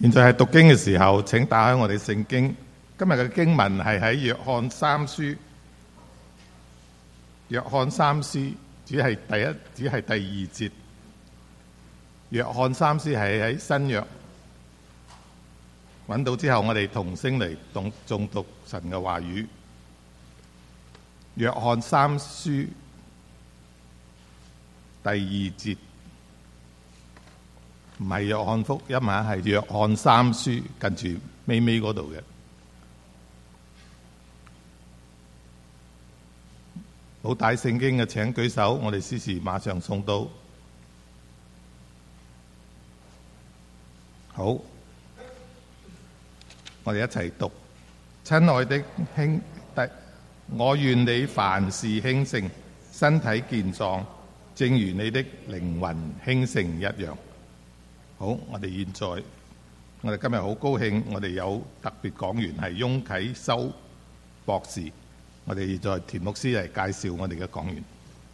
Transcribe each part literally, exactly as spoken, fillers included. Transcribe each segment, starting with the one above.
現在係讀經嘅時候，請打開我哋聖經。今日嘅經文係喺約翰三書，約翰三書只係第一，只係第二節。約翰三書係喺新約揾到之後，我哋同聲嚟讀誦讀神嘅話語。約翰三書第二節。唔係約翰福音啊，係約翰三書跟住尾尾嗰度嘅。冇帶聖經嘅請舉手，我哋司事馬上送到。好，我哋一齊讀。親愛的兄弟，我願你凡事興盛，身體健壯，正如你的靈魂興盛一樣。好，我哋現在，我哋今日好高興，我哋有特別講員係翁啟修博士。我哋現在田牧師嚟介紹我哋嘅講員。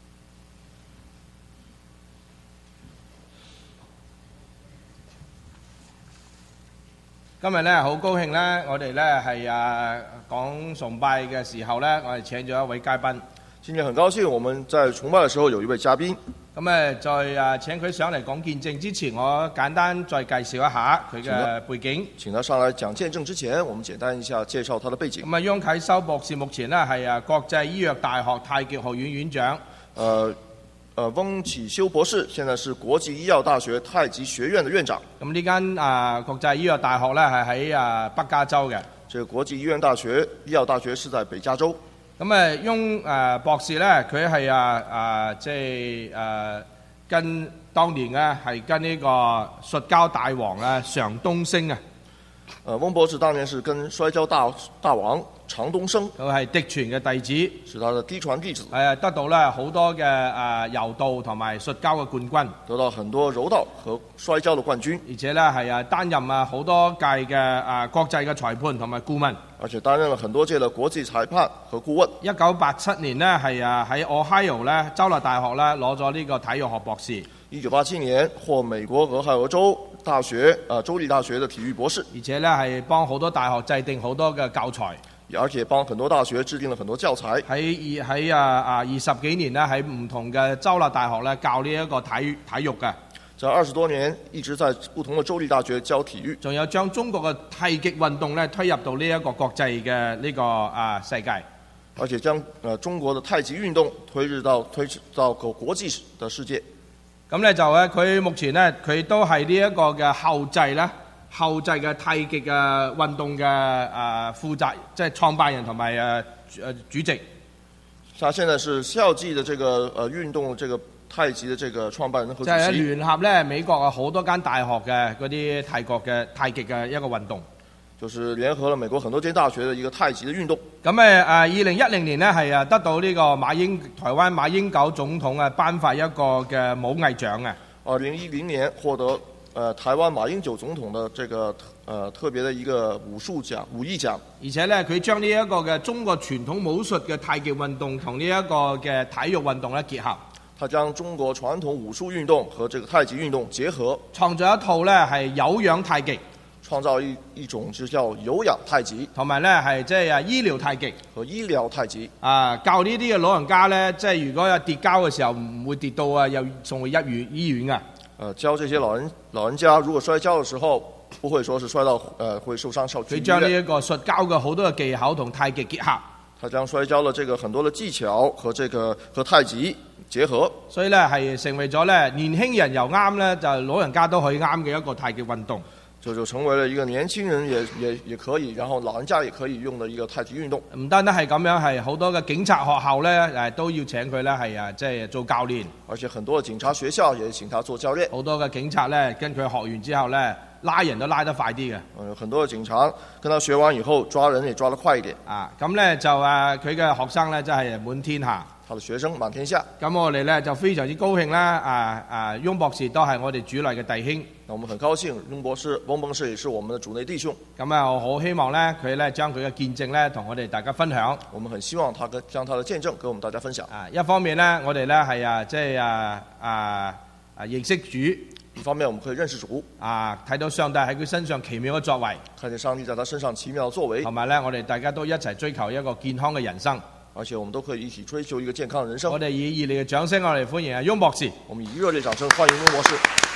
今日咧好高興咧，我哋咧係啊講崇拜嘅時候咧，我哋請咗一位嘉賓。 今天很高興，我們在崇拜嘅時候有一位嘉賓。 咁誒，在啊請佢上嚟講見證之前，我簡單再介紹一下佢嘅背景。 請他上來講見證之前，我們簡單一下介紹他的背景。 咁啊，翁啟修博士目前呢係啊國際醫藥大學太極學院院長。 呃呃，翁啟修博士現在是國際醫藥大學太極學院的院長。 咁呢間啊國際醫藥大學咧係喺啊北加州嘅。 這個國際醫院大學醫藥大學是在北加州。 咁誒，翁誒博士咧，佢係啊啊，即係誒跟當年咧係跟呢個摔跤大王啊常東升啊。 誒，翁博士當年是跟摔跤大大王常東升。 佢係嫡傳嘅弟子。 是他的嫡傳弟子。 係啊，得到咧好多嘅誒柔道同埋摔跤嘅冠軍。 得到很多柔道和摔跤嘅冠軍。 而且咧係啊擔任啊好多屆嘅誒國際嘅裁判同埋顧問。 而且擔任了很多屆的國際裁判和顧問。 一九八七年呢，係啊喺 Ohio 咧州立大學咧攞咗呢個體育學博士。 一九八七年獲美國俄亥俄州大學啊州立大學的體育博士。 而且咧係幫好多大學制定好多嘅教材。 而且幫很多大學制定了很多教材。 喺二喺啊啊二十幾年呢，喺唔同嘅州立大學咧教呢一個體體育嘅。 在二十多年一直在不同的州立大學教體育， 仲有將中國嘅太極運動咧推入到呢一個國際嘅呢個啊世界， 而且將呃中國的太極運動推入到推到個國際的世界。 咁咧就咧佢目前咧佢都係呢一個嘅後製咧後製嘅太極嘅運動嘅啊負責即係創辦人同埋誒誒主席。 他現在是校際的這個呃運動這個。太極的這個創辦人和主席， 就係聯合咧美國啊好多間大學嘅嗰啲泰國嘅太極嘅一個運動， 就是聯合了美國很多間大學的一個太極的運動。 咁誒誒，二零一零年呢，係啊得到呢個馬英台灣馬英九總統啊頒發一個嘅武藝獎啊。 二零一零年獲得誒、呃、台灣馬英九總統的這個誒、呃、特別的一個武術獎武藝獎。 而且咧佢將呢一個嘅中國傳統武術嘅太極運動同呢一個嘅體育運動咧結合。 他將中國傳統武術運動和這個太極運動結合， 創造一套咧係有氧太極， 創造一一種就叫有氧太極， 同埋咧係即係啊醫療太極和醫療太極。 啊，教呢啲嘅老人家咧，即係如果有跌跤嘅時候唔會跌到啊，又送去醫院醫院噶。 呃，教這些老人老人家如果摔跤嘅時候，不會說是摔到呃會受傷受。 佢將呢一個摔跤嘅好多嘅技巧同太極結合。 他將摔跤的這個很多的技巧和這個和太極結合， 所以咧係成為咗咧年輕人又啱咧，就老人家都可以啱嘅一個太極運動。 就就成為了一個年輕人也也也可以，然後老人家也可以用的一個太極運動。 唔單單係咁樣，係好多嘅警察學校咧誒都要請佢咧係啊即係做教練。 而且很多嘅警察學校也請他做教練。 好多嘅警察咧跟佢學完之後咧拉人都拉得快啲嘅。 嗯，很多嘅警察跟他學完以後抓人也抓得快一點。 啊，咁咧就誒佢嘅學生咧真係滿天下。 他的學生滿天下。 咁我哋咧就非常之高興啦！啊啊，翁博士都係我哋主內嘅弟兄。 那我們很高興，翁博士、翁博士也是我們的主內弟兄。 咁啊，我好希望咧佢咧將佢嘅見證咧同我哋大家分享。 我們很希望他跟將他的見證跟我們大家分享。 啊，一方面咧，我哋咧係啊即係啊啊啊認識主。 一方面我們可以認識主， 啊，睇到上帝喺佢身上奇妙嘅作為， 看見上帝在他身上奇妙的作為， 同埋咧，我哋大家都一齊追求一個健康嘅人生。 而且我們都可以一起追求一個健康的人生。 我哋以熱烈嘅掌聲，我哋歡迎阿翁博士。 我們以熱烈掌聲歡迎翁博士。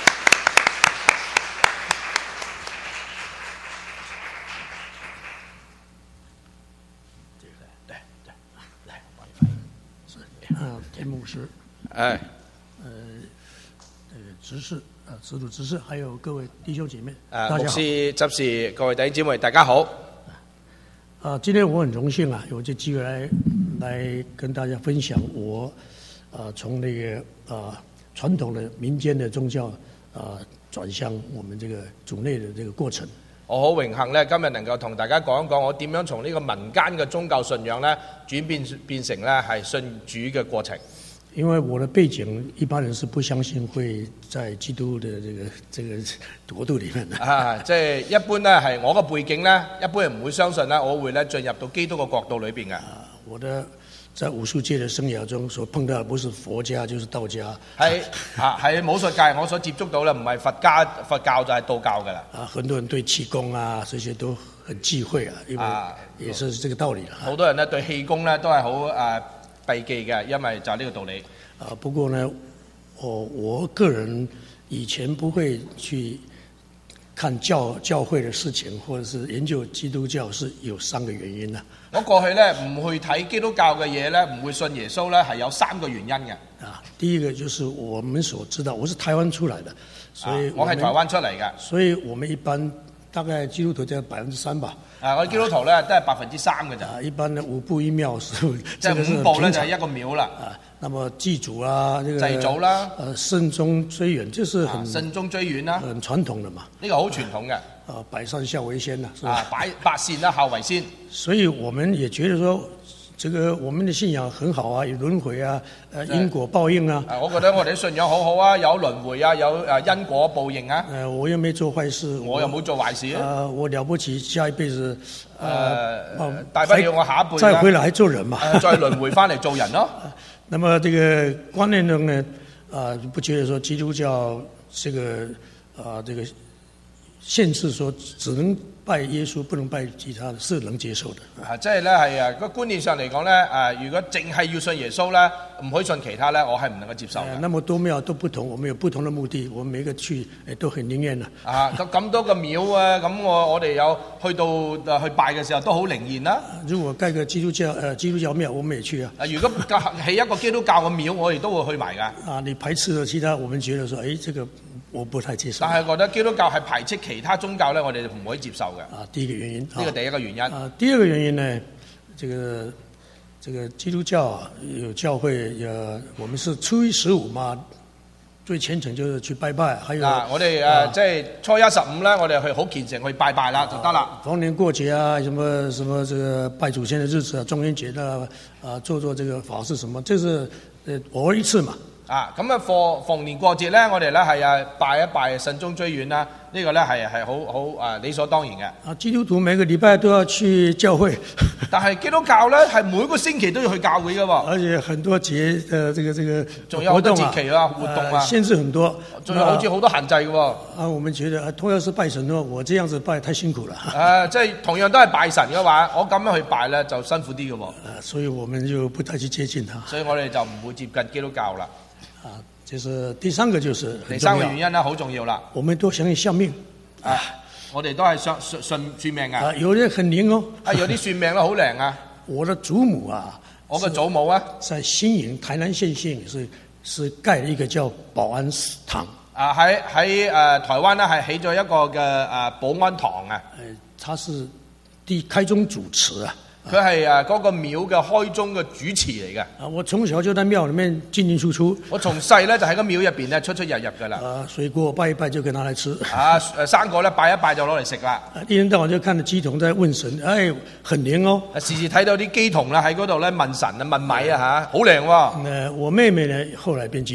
啊，田牧師， 誒， 呃，呃，執事啊，司徒執事，還有各位弟兄姐妹， 誒， 大家好。 牧師、執事、各位弟兄姊妹，大家好。 啊，今天我很榮幸啊，有這機會來來跟大家分享我啊從那個啊傳統的民間的宗教啊轉向我們這個主內的這個過程。 我好榮幸咧，今日能夠同大家講一講我點樣從呢個民間嘅宗教信仰咧轉變變成咧係信主嘅過程。 因為我的背景，一般人是不相信會在基督的這個這個國度裡面的。 啊，即係一般咧係我嘅背景咧，一般人唔會相信咧，我會咧進入到基督嘅國度裏邊嘅。 啊，我的在武術界的生涯中所碰到的不是佛家就是道家。 喺啊喺武術界，我所接觸到咧唔係佛家佛教就係道教㗎啦。 啊，很多人對氣功啊這些都很忌諱啊，因為也是這個道理啦。 好多人咧對氣功咧都係好誒避忌嘅，因為就係呢個道理。 啊，不過呢，我我個人以前不會去看教教會的事情，或者是研究基督教，是有三個原因啦。 我過去咧唔去睇基督教嘅嘢咧，唔會信耶穌咧，係有三個原因嘅。 啊，第一個就是我們所知道，我是台灣出來的，所以我係台灣出嚟嘅， 所以我們一般大概基督徒在百分之三吧。 啊，我哋基督徒咧都係百分之三嘅咋。 啊，一般的五步一廟是， 即係五步咧就係一個廟啦。 啊，那麼祭祖啊，這個祭祖啦， 呃，慎終追遠，這是很慎終追遠啦， 很傳統的嘛。 呢個好傳統嘅。 啊，百善孝為先啦，是吧？ 啊，百百善啦，孝為先。 所以我們也覺得說，這個我們的信仰很好啊，有輪迴啊，呃，因果報應啊。 啊，我覺得我哋啲信仰好好啊，有輪迴啊，有誒因果報應啊。 呃，我又沒做壞事， 我又冇做壞事啊。 呃，我了不起，下一輩子，呃， 誒，大不了我下一輩再回來做人嘛， 再輪迴翻嚟做人咯。 那麼這個觀念中呢，啊，不覺得說基督教這個啊，這個限制說只能拜耶穌，不能拜其他的，是能接受的。 啊，即係咧係啊個觀念上嚟講咧，誒，如果淨係要信耶穌咧，唔可以信其他咧，我係唔能夠接受嘅。 那麼多廟都不同，我們有不同的目的，我們每個去誒都很靈驗的。啊， 咁咁多個廟啊，咁我我哋有去到去拜嘅時候都好靈驗啦。 如果蓋個基督教誒、呃、基督教廟，我們也去啊。 啊，如果起一個基督教嘅廟，我哋都會去埋噶。 啊，你排斥了其他，我們覺得說，誒，這個我不太接受。 但係覺得基督教係排斥其他宗教咧，我哋就唔可以接受嘅。 啊，第一個原因。 呢個第一個原因。 啊，第二個原因呢，這個這個基督教啊，有教會，有我們是初一十五嘛，最虔誠就是去拜拜，還有啊，我哋誒即係初一十五咧，我哋去好虔誠去拜拜啦，就得啦。 逢年過節啊，什麼什麼這個拜祖先的日子啊，中元節啊，啊做做這個法事什麼，這是呃偶爾一次嘛。 啊，咁啊，逢逢年過節咧，我哋咧係啊拜一拜慎終追遠啦，呢個咧係係好好啊理所當然嘅。 啊，基督徒每個禮拜都要去教會， 但係基督教咧係每個星期都要去教會嘅喎。 而且很多節呃這個這個仲有好多節期啊活動啊， 限制很多， 仲有好似好多限制嘅喎。 啊，我們覺得同樣是拜神咯，我這樣子拜太辛苦了。 啊，即係同樣都係拜神嘅話，我咁樣去拜咧就辛苦啲嘅喎。 啊，所以我們就不太去接近他。 所以我哋就唔會接近基督教啦。 啊，這是第三個，就是第三個原因啦，好重要啦。 我們都相信相命啊，我哋都係信信信算命啊。 啊，有啲很靈哦。 啊，有啲算命都好靈啊。 我的祖母啊， 我嘅祖母啊， 在新營台南縣縣是是蓋了一個叫保安堂。 啊，喺喺誒台灣咧係起咗一個嘅誒保安堂啊。 誒，他是第開宗主持啊。 佢係誒嗰個廟嘅開宗嘅主持嚟嘅。 啊，我從小就在廟裡面進進出出。 我從細咧就喺個廟入邊咧出出入入㗎啦。 啊，水果拜一拜就給拿來吃。 啊誒生果咧拜一拜就攞嚟食啦。 啊，一天到晚就看到乩童在問神，哎，很靈哦。 時時睇到啲乩童啦喺嗰度咧問神啊問米啊嚇，好靈喎。 誒，我妹妹呢後來變乩童。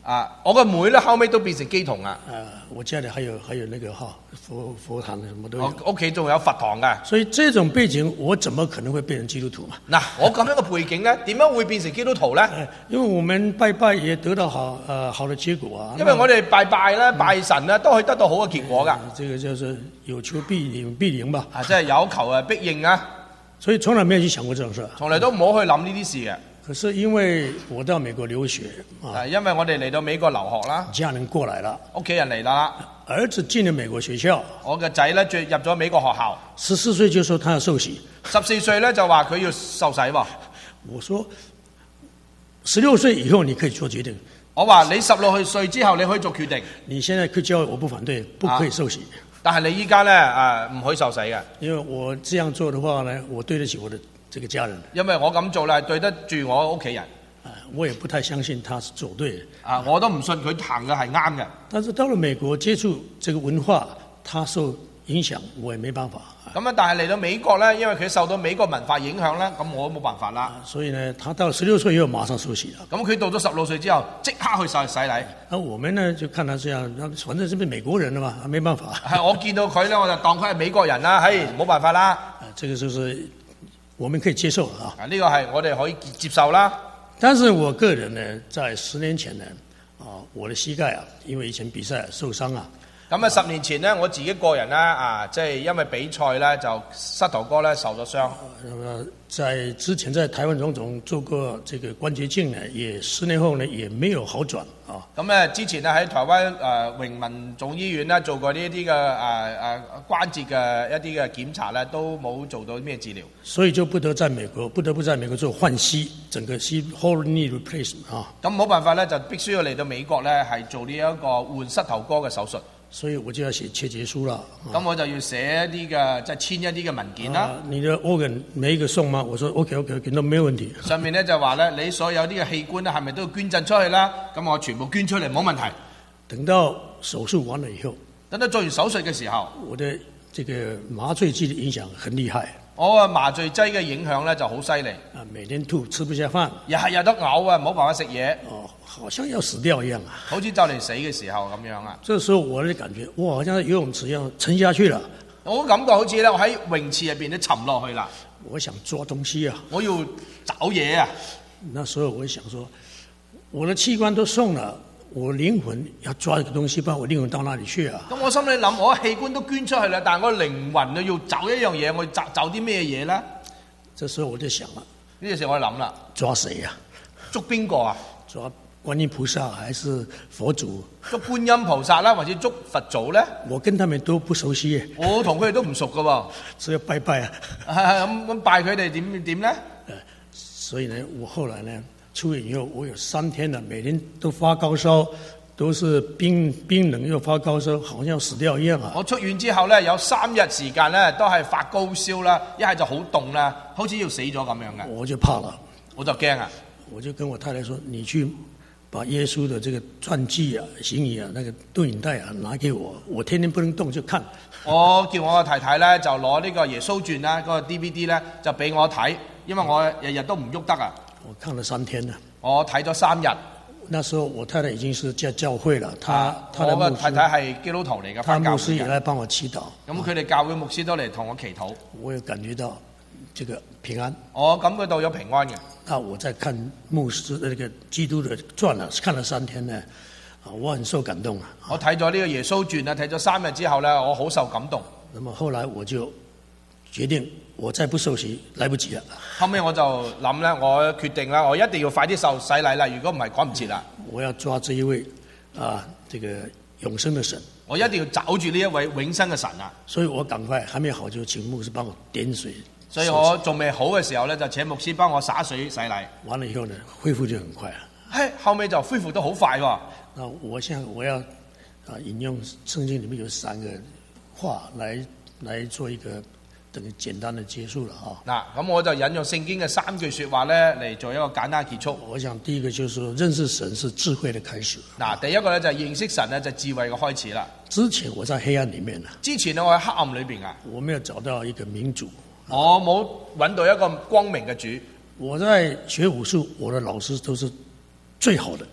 啊，我個妹咧後尾都變成乩童啊。 呃，我家里还有还有那个哈佛佛堂什么都有。 我屋企仲有佛堂嘅。 所以这種背景，我怎麼可能會變成基督徒嘛？ 嗱，我咁樣嘅背景咧，點樣會變成基督徒咧？ 呃因為我們拜拜也得到好呃好的結果啊。 因為我哋拜拜咧、拜神咧，都可以得到好嘅結果㗎。 呃這個就是有求必應必應吧。 啊，即係有求啊，必應啊。 所以從來沒有去想過這種事。 從來都唔好去諗呢啲事嘅。 可是因為我到美國留學啊， 啊，因為我哋嚟到美國留學啦， 家人過來了， 屋企人嚟啦， 兒子進了美國學校， 我嘅仔咧進入咗美國學校， 十四歲就說他要受洗， 十四歲咧就話佢要受洗喎。 我說十六歲以後你可以做決定， 我話你十六歲之後你可以做決定， 你現在去教會我不反對，不可以受洗。 但係你依家咧誒唔可以受洗嘅， 因為我這樣做的話呢，我對得起我的這個家人。 因為我咁做咧對得住我屋企人。 啊，我也不太相信他是走對的。 啊，我都唔信佢行嘅係啱嘅。 但是到了美國接觸這個文化，他受影響，我也沒辦法。 咁啊，但係嚟到美國咧，因為佢受到美國文化影響咧，咁我都冇辦法啦。 啊，所以呢，他到十六歲以後馬上受洗了。 咁佢到咗十六歲之後，即刻去受洗禮。 那我們呢就看他這樣，那反正是不是美國人了嘛，沒辦法。 係我見到佢咧，我就當佢係美國人啦，嘿，冇辦法啦。 啊，這個就是我們可以接受的啊。 啊，呢個係我哋可以接受啦。 但是我個人呢，在十年前呢，啊，我的膝蓋啊，因為以前比賽受傷啊。 咁啊，十年前呢，我自己個人咧啊，即係因為比賽咧就膝頭哥咧受咗傷。 呃，在之前在台灣總統做過這個關節鏡呢，也十年後呢也沒有好轉啊。 咁咧之前咧喺台灣誒榮民總醫院咧做過呢一啲嘅誒誒關節嘅一啲嘅檢查咧，都冇做到咩治療。 所以就不得在美國，不得不在美國做換膝，整個膝 whole knee replacement 啊。 咁冇辦法咧，就必須要嚟到美國咧，係做呢一個換膝頭哥嘅手術。 所以我就要寫切結書啦。 咁、啊、我就要寫一啲嘅，即係簽一啲嘅文件啦、 啊。你的 organ 每一個送嗎？我說 OK OK OK，都沒有問題。 上面咧就話咧，你所有啲嘅器官咧，係咪都要捐贈出去啦？咁我全部捐出嚟冇問題。 等到手術完了以後， 等到做完手術嘅時候， 我的這個麻醉劑的影響很厲害。 我啊麻醉劑嘅影響咧就好犀利。 啊，每天吐，吃不下飯， 日日都嘔啊，冇辦法食嘢。 哦，好像要死掉一樣啊！ 好似就嚟死嘅時候咁樣啊！ 這時候我就感覺，哇，好像在游泳池一樣沉下去了。 我感覺好似咧，我喺泳池入邊都沉落去啦。 我想抓東西啊！ 我要找嘢啊！ 那時候我想說，我的器官都送了，我靈魂要抓一個東西，不然我靈魂到哪裡去啊？ 咁我心裏諗，我器官都捐出去啦，但係我靈魂啊要找一樣嘢，我找找啲咩嘢咧？ 這時候我就想了， 呢個時候我諗啦， 抓誰啊？ 捉邊個啊？ 抓觀音菩薩還是佛祖？ 捉觀音菩薩啦，或者捉佛祖咧？ 我跟他們都不熟悉， 我同佢哋都唔熟噶喎， 只有拜拜啊。 咁咁拜佢哋點點咧？ 所以呢，我後來呢出院以後，我有三天了，每天都發高燒，都是冰冰冷又發高燒，好像要死掉一樣啊！ 我出院之後咧，有三日時間咧都係發高燒啦，一係就好凍啦，好似要死咗咁樣嘅。 我就怕了， 我就驚啊！ 我就跟我太太說：你去把耶穌的這個傳記啊、行儀啊、那個錄影帶啊拿給我，我天天不能動就看。 我叫我個太太咧就攞呢個耶穌傳啦，嗰個 D V D 咧就俾我睇，因為我日日都唔喐得啊。 我看了三天了。 我睇咗三日。 那時候我太太已經是在教會了，她、 啊、 她的我個太太係基督徒嚟嘅， 她牧師也來幫我祈禱。 咁佢哋教會牧師都嚟同我祈禱。 我也感覺到這個平安。 我感覺到有平安嘅。 那我在看牧師的那個基督的傳啊，看了三天呢，啊，我很受感動啊。 我睇咗呢個耶穌傳啊，睇咗三日之後咧，我好受感動。 那麼後來我就決定，我再不受洗來不及了。 後尾我就諗咧，我決定啦，我一定要快啲受洗禮啦，如果唔係趕唔切啦。 我要抓這一位啊，這個永生的神。 我一定要找住呢一位永生嘅神啊！ 所以我趕快還沒好就請牧師幫我點水。 所以我仲未好嘅時候咧，就請牧師幫我灑水洗禮。 完了以後呢，恢復就很快啊。 嘿，後尾就恢復得好快喎。 那我現在我要啊引用聖經裡面有三個話來來做一個等於簡單的結束了啊。 嗱，咁我就引用聖經嘅三句說話咧嚟做一個簡單結束。 我想第一個就是說認識神是智慧的開始。 嗱，第一個咧就係認識神咧就係智慧嘅開始啦。 之前我在黑暗裡面啊。 之前咧我喺黑暗裏邊啊。 我沒有找到一個明主。 我冇揾到一個光明嘅主。 我在學武術，我的老師都是最好的。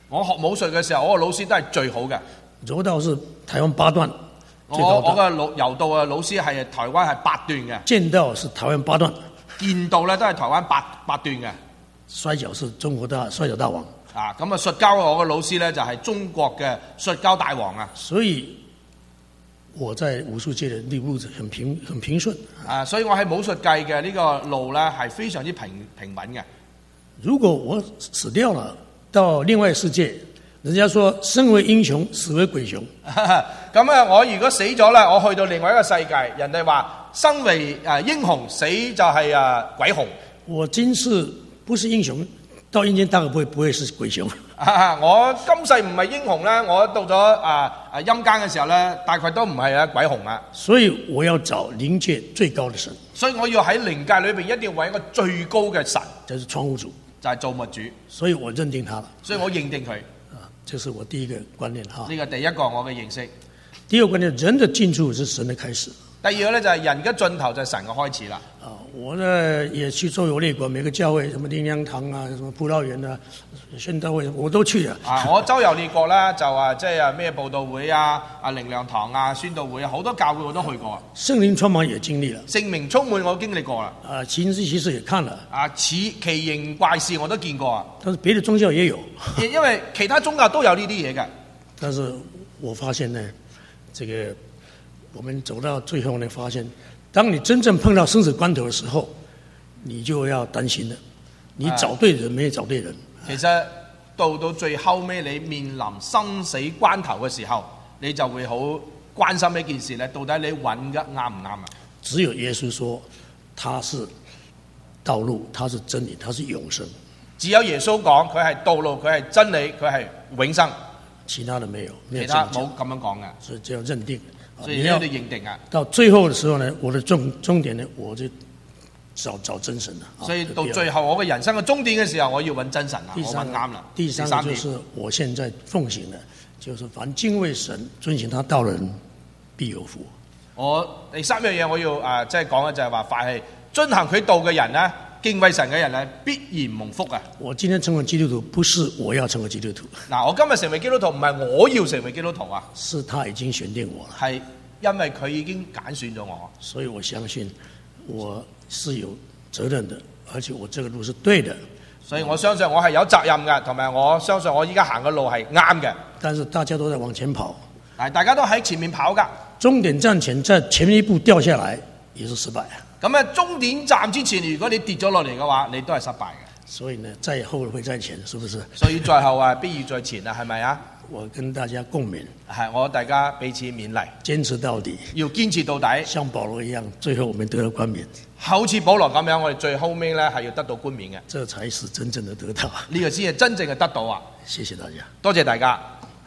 我學武術嘅時候，我個老師都係最好嘅。 柔道是台灣八段我最高我段， 嘅老柔道嘅老師係台灣係八段嘅， 劍道是台灣八段， 劍道咧都係台灣八八段嘅。 摔跤是中國的摔跤大王。 啊，咁啊，摔跤我嘅老師咧就係中國嘅摔跤大王啊。 所以我在武術界的路子很平很平順。 啊，所以我喺武術界嘅呢個路咧係非常之平平穩嘅。 如果我死掉了，到另外世界，人家說生為英雄，死為鬼雄。 咁啊，我如果死咗咧，我去到另外一個世界，人哋話生為誒英雄，死就係誒鬼雄。 我今世不是英雄，到陰間大概不會不會是鬼雄。 啊！我今世唔係英雄咧，我到咗啊啊陰間嘅時候咧，大概都唔係啊鬼雄啊。 所以我要找靈界最高的神， 所以我要喺靈界裏邊一定要揾一個最高嘅神， 就是創物主， 就係造物主。 所以我認定他了。 所以我認定佢。 啊，這是我第一個觀念哈。 呢個第一個我嘅認識。 第二個觀念，人的進入是神的開始。 第二個咧就係人嘅盡頭就係神嘅開始啦。 啊，我呢也去周遊列國，每個教會，什麼靈糧堂啊，什麼葡萄園啊，宣道會，我都去啊。 啊，我周遊列國咧就啊，即係啊咩佈道會啊、啊靈糧堂啊、宣道會啊，好多教會我都去過啊。 聖靈充滿也經歷了。 聖靈充滿我都經歷過啦。 啊，奇事奇事也看了。 啊，似奇形怪事我都見過啊。 但是別的宗教也有。 因因為其他宗教都有呢啲嘢嘅。 但是我發現呢，這個我們走到最後呢，發現當你真正碰到生死關頭的時候，你就要擔心了。你找對人沒找對人。 其實到到最後尾，你面臨生死關頭嘅時候，你就會好關心一件事咧，到底你揾嘅啱唔啱啊？ 只有耶穌說，他是道路，他是真理，他是永生。 只有耶穌講佢係道路，佢係真理，佢係永生。 其他的沒有，沒有其他冇咁樣講嘅。 所以就要認定。 所以你要認定啊。 到最後的時候呢，我的終終點呢，我就找找真神啦。 所以到最後我嘅人生嘅終點嘅時候，我要揾真神啦，我揾啱啦。 第三個就是我現在奉行的，就是凡敬畏神、遵行他道的人，必有福。 我第三樣嘢我要啊，即係講嘅就係話，凡係遵行佢道嘅人呢，敬畏神嘅人咧，必然蒙福啊！ 我今天成為基督徒，不是我要成為基督徒。 嗱，我今日成為基督徒，唔係我要成為基督徒啊， 是他已經選定我了。 係因為佢已經揀選咗我， 所以我相信我是有責任的，而且我這個路是對的。 所以我相信我係有責任嘅，同埋我相信我依家行嘅路係啱嘅。 但是大家都在往前跑， 但係大家都喺前面跑㗎， 終點站前再前面一步掉下來，也是失敗。 咁啊，終點站之前，如果你跌咗落嚟嘅話，你都係失敗嘅。 所以呢，在後會在前，是不是？ 所以在後啊，必須在前啊，係咪啊？ 我跟大家共勉， 係我大家彼此勉勵， 堅持到底， 要堅持到底， 像保羅一樣，最後我們得到冠冕。 好似保羅咁樣，我哋最後尾咧係要得到冠冕嘅， 這才是真正的得到。 呢個先係真正嘅得到啊！ 謝謝大家， 多謝大家。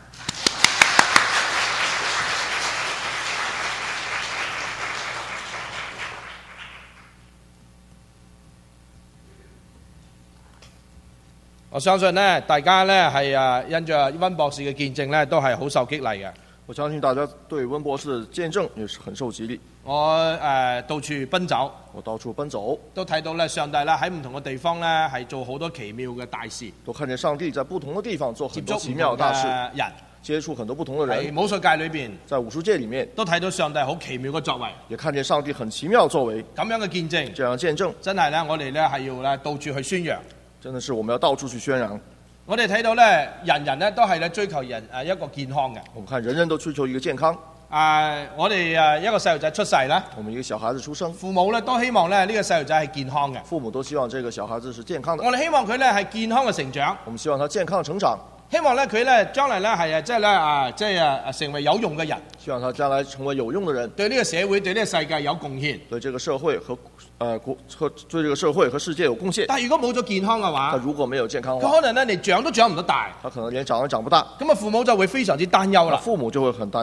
我相信呢，大家呢係啊，因着溫博士嘅見證呢，都係好受激勵嘅。 我相信大家對溫博士的見證也是很受激勵。 我誒、呃、到處奔走， 我到處奔走， 都睇到咧上帝咧喺唔同嘅地方咧係做好多奇妙嘅大事， 都看見上帝在不同的地方做很多奇妙的大事， 人接觸很多不同的人。 喺武術界裏邊， 在武術界裡面都睇到上帝好奇妙嘅作為， 也看見上帝很奇妙作為。 咁樣嘅見證， 這樣見證真係咧，我哋咧係要咧到處去宣揚。 真的是我們要到處去宣揚。 我哋睇到咧，人人咧都係咧追求人誒一個健康嘅。 我們看人人都追求一個健康。 啊！我哋誒一個細路仔出世啦， 我們一個小孩子出生， 父母咧都希望咧呢個細路仔係健康嘅。 父母都希望這個小孩子是健康的。 我哋希望佢咧係健康嘅成長。 我們希望他健康的成長。 希望咧佢咧將來咧係誒即係咧啊即係啊成為有用嘅人。 希望他將來成為有用的人， 對呢個社會對呢個世界有貢獻。 對這個社會和呃國和對這個社會和世界有貢獻。 但係如果冇咗健康嘅話， 他如果沒有健康嘅話， 佢可能咧連長都長唔得大。 他可能連長都長不大。 咁啊父母就會非常之擔憂啦。 父母就會很擔憂。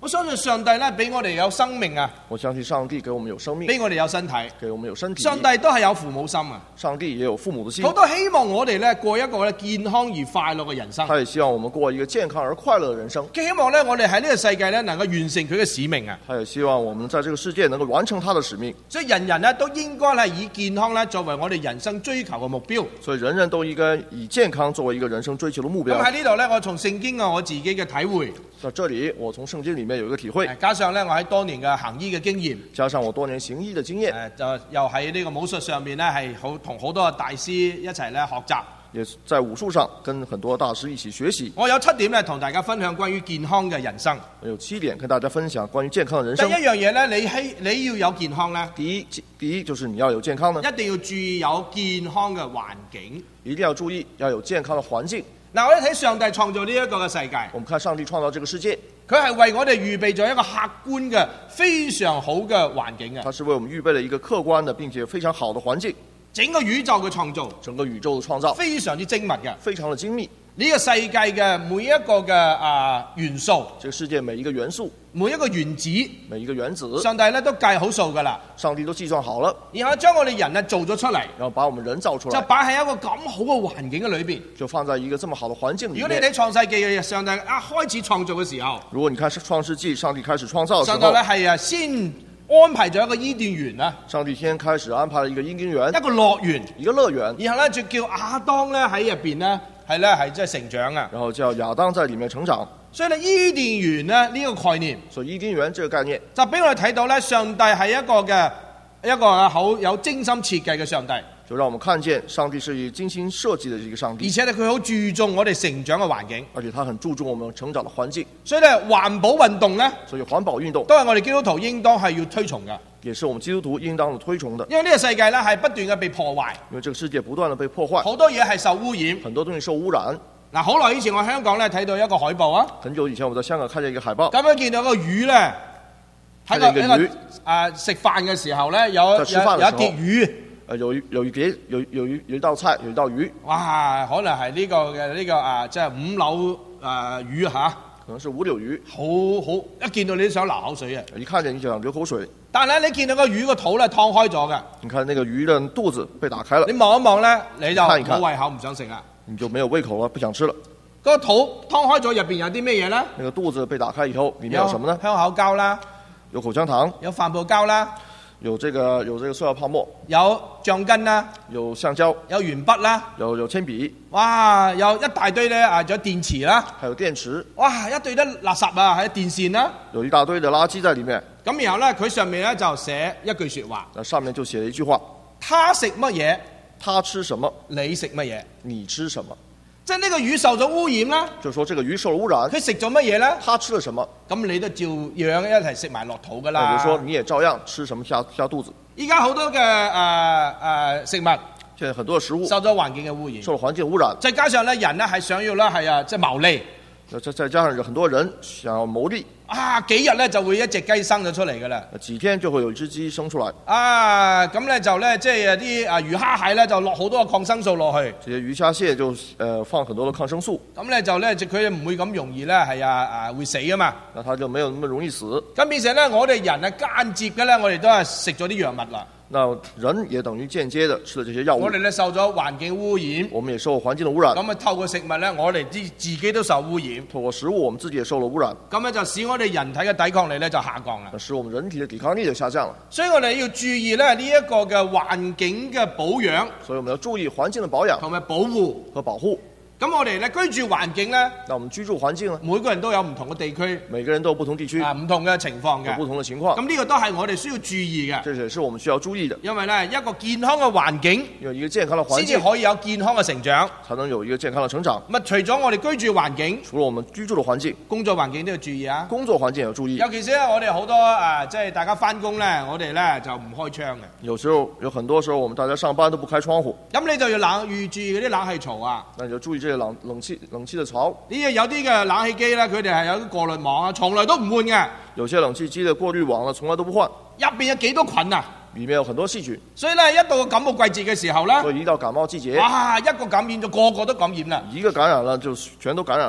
我相信上帝咧俾我哋有生命啊， 我相信上帝给我们有生命， 俾我哋有身體。 给我们有身体。 上帝都係有父母心啊， 上帝也有父母的心好，多希望我哋咧過一個咧健康而快樂嘅人生。 他也希望我们过一个健康而快乐的人生。 佢希望咧我哋喺呢個世界咧能夠完成佢嘅使命啊。 他也希望我们在这个世界能够完成他的使命。 所以人人咧都應該係以健康咧作為我哋人生追求嘅目標。 所以人人都应该以健康作为一个人生追求的目咁标。 喺呢度咧，我從聖經啊我自己嘅體會， 在这里，我从聖經里面有一個體會， 加上咧我喺多年嘅行醫嘅經驗， 加上我多年行醫的經驗， 誒就又喺呢個武術上面咧係好同好多嘅大師一齊咧學習。 也在武術上跟很多大師一起學習。 我有七點咧同大家分享關於健康嘅人生。 我有七點跟大家分享關於健康的人第生。 一樣嘢咧，你希你要有健康咧， 第一，第一就是你要有健康呢， 一定要注意有健康嘅環境。 一定要注意要有健康的環境。 嗱，我哋睇上帝創造呢一個嘅世界， 我們看上帝創造這個世界， 佢係為我哋預備咗一個客觀嘅非常好嘅環境嘅。 它是為我們預備了一個客觀的並且非常好的環境。 整個宇宙嘅創造， 整個宇宙的創造非常之精密嘅， 非常的精密。 呢個世界嘅每一個嘅啊元素， 這個世界每一個元素， 每一個原子， 每一個原子， 上帝咧都計好數噶啦。 上帝都計算好了， 然後將我哋人咧做咗出嚟， 然後把我們人造出來， 就擺喺一個咁好嘅環境嘅裏邊。 就放在一個這麼好的環境裡面。 如果你睇創世記嘅上帝一開始創造嘅時候， 如果你看創世紀，上帝開始創造嘅時候， 上帝咧係啊先安排咗一個伊甸園啦， 上帝先開始安排了一個伊甸園， 一個樂園， 一個樂園， 然後咧就叫亞當咧喺入邊咧係咧係即係成長啊。 然後叫亞當在裡面成長。 所以咧伊甸園咧呢個概念， 所以伊甸園這個概念就俾我哋睇到咧上帝係一個嘅一個啊好有精心設計嘅上帝。 就讓我們看見上帝是以精心設計的一個上帝， 而且咧佢好注重我哋成長嘅環境， 而且他很注重我們成長的環境。 所以咧環保運動咧， 所以環保運動都係我哋基督徒應當係要推崇嘅， 也是我們基督徒應當的推崇的。 因為呢個世界咧係不斷嘅被破壞， 因為這個世界不斷的被破壞， 好多嘢係受污染， 很多東西受污染。 嗱，好耐以前我喺香港咧睇到一個海報啊， 很久以前我在香港看見一個海報， 咁樣見到個魚咧喺個睇見個魚誒食飯嘅時候咧有有有一在吃飯的時候碟魚。 呃，有一有一碟有有一有一道菜，有一道魚， 哇！可能係呢、個嘅呢、個啊，即係五柳誒、呃、魚嚇， 可能是五柳魚， 好好一見到你都想流口水啊！ 一看見你就想流口水。 但係你見到個魚個肚咧劏開咗嘅， 你看那個魚的肚子被打開了你，望一望咧，你就看一看冇胃口唔想食啦。 你就沒有胃口了，不想吃了。 個肚劏開咗，入邊有啲咩嘢咧？ 那個肚子被打開以後，裡面有什麼呢？ 香口膠啦， 有口香糖， 有帆布膠啦， 有這個有這個塑料泡沫， 有橡筋啦， 有橡膠， 有鉛筆啦， 有有鉛筆， 哇！有一大堆咧啊，仲有電池啦， 還有電池， 哇！一堆得垃圾啊，係電線啦。 有一大堆的垃圾在裡面。 咁然後咧，佢上面咧就寫一句説話： 那上面就寫了一句話： 他食乜嘢， 他吃什麼， 你食乜嘢。 你吃什麼。 即係呢個魚受咗污染啦， 就是說這個魚受了污染， 佢食咗乜嘢咧？ 他吃了什麼， 咁你都照樣一齊食埋落肚噶啦。 那就是說你也照樣吃什麼下下肚子。 依家好多嘅誒誒食物現在很多的食物受咗環境嘅污染， 受了環境污染， 再加上咧人咧係想要咧係啊即係牟利再再加上有很多人想要牟利， 啊，幾日咧就會一隻雞生咗出嚟噶啦。 幾天就會有一隻雞生出來。 啊，咁咧就咧即係啲啊魚蝦蟹咧就落好多嘅抗生素落去， 這些魚蝦蟹就呃放很多的抗生素， 咁咧就咧佢唔會咁容易咧係啊啊會死啊嘛。 那它就沒有那麼容易死。 咁變成咧我哋人啊間接嘅咧，我哋都係食咗啲藥物啦。 那人也等於間接的吃了這些藥物， 我哋咧受咗環境污染， 我們也受環境的污染。 咁啊透過食物咧，我哋自自己都受污染。 透過食物，我們自己也受了污染， 咁咧就使我哋人體嘅抵抗力咧就下降啦。 那使我們人體的抵抗力就下降了。 所以我哋要注意咧呢一個嘅環境嘅保養， 所以我們要注意環境的保養同埋保護和保護。 咁我哋咧居住環境咧， 那我們居住環境呢？ 每個人都有唔同嘅地區， 每個人都有不同地區， 啊唔同嘅情況嘅， 有不同的情況。 咁呢個都係我哋需要注意嘅。 這也是我們需要注意的。 因為咧一個健康嘅環境， 有一個健康的環先至境， 可以有健康嘅成長。 才能有一個健康的成長。 咁啊，除咗我哋居住環境， 除了我們居住的環境， 工作環境都要注意啊。 工作環境也要注意。 尤其是咧，我哋好多啊，即係大家翻工咧，我哋咧就唔開窗嘅。 有時候有很多時候，我們大家上班都不開窗戶， 咁你就要冷預注意嗰啲冷氣槽啊。 那你就注意這些冷冷氣冷氣的槽。 呢啲有啲嘅冷氣機咧，佢哋係有啲過濾網啊，從來都唔換嘅。 有些冷氣機的過濾網呢，從來都不換， 入邊有幾多菌啊？ 裡面有很多細菌。 所以咧，一到感冒季節嘅時候咧， 所以一到感冒季節， 哇！一個感染就個個都感染啦。 一個感染了就全都感染了。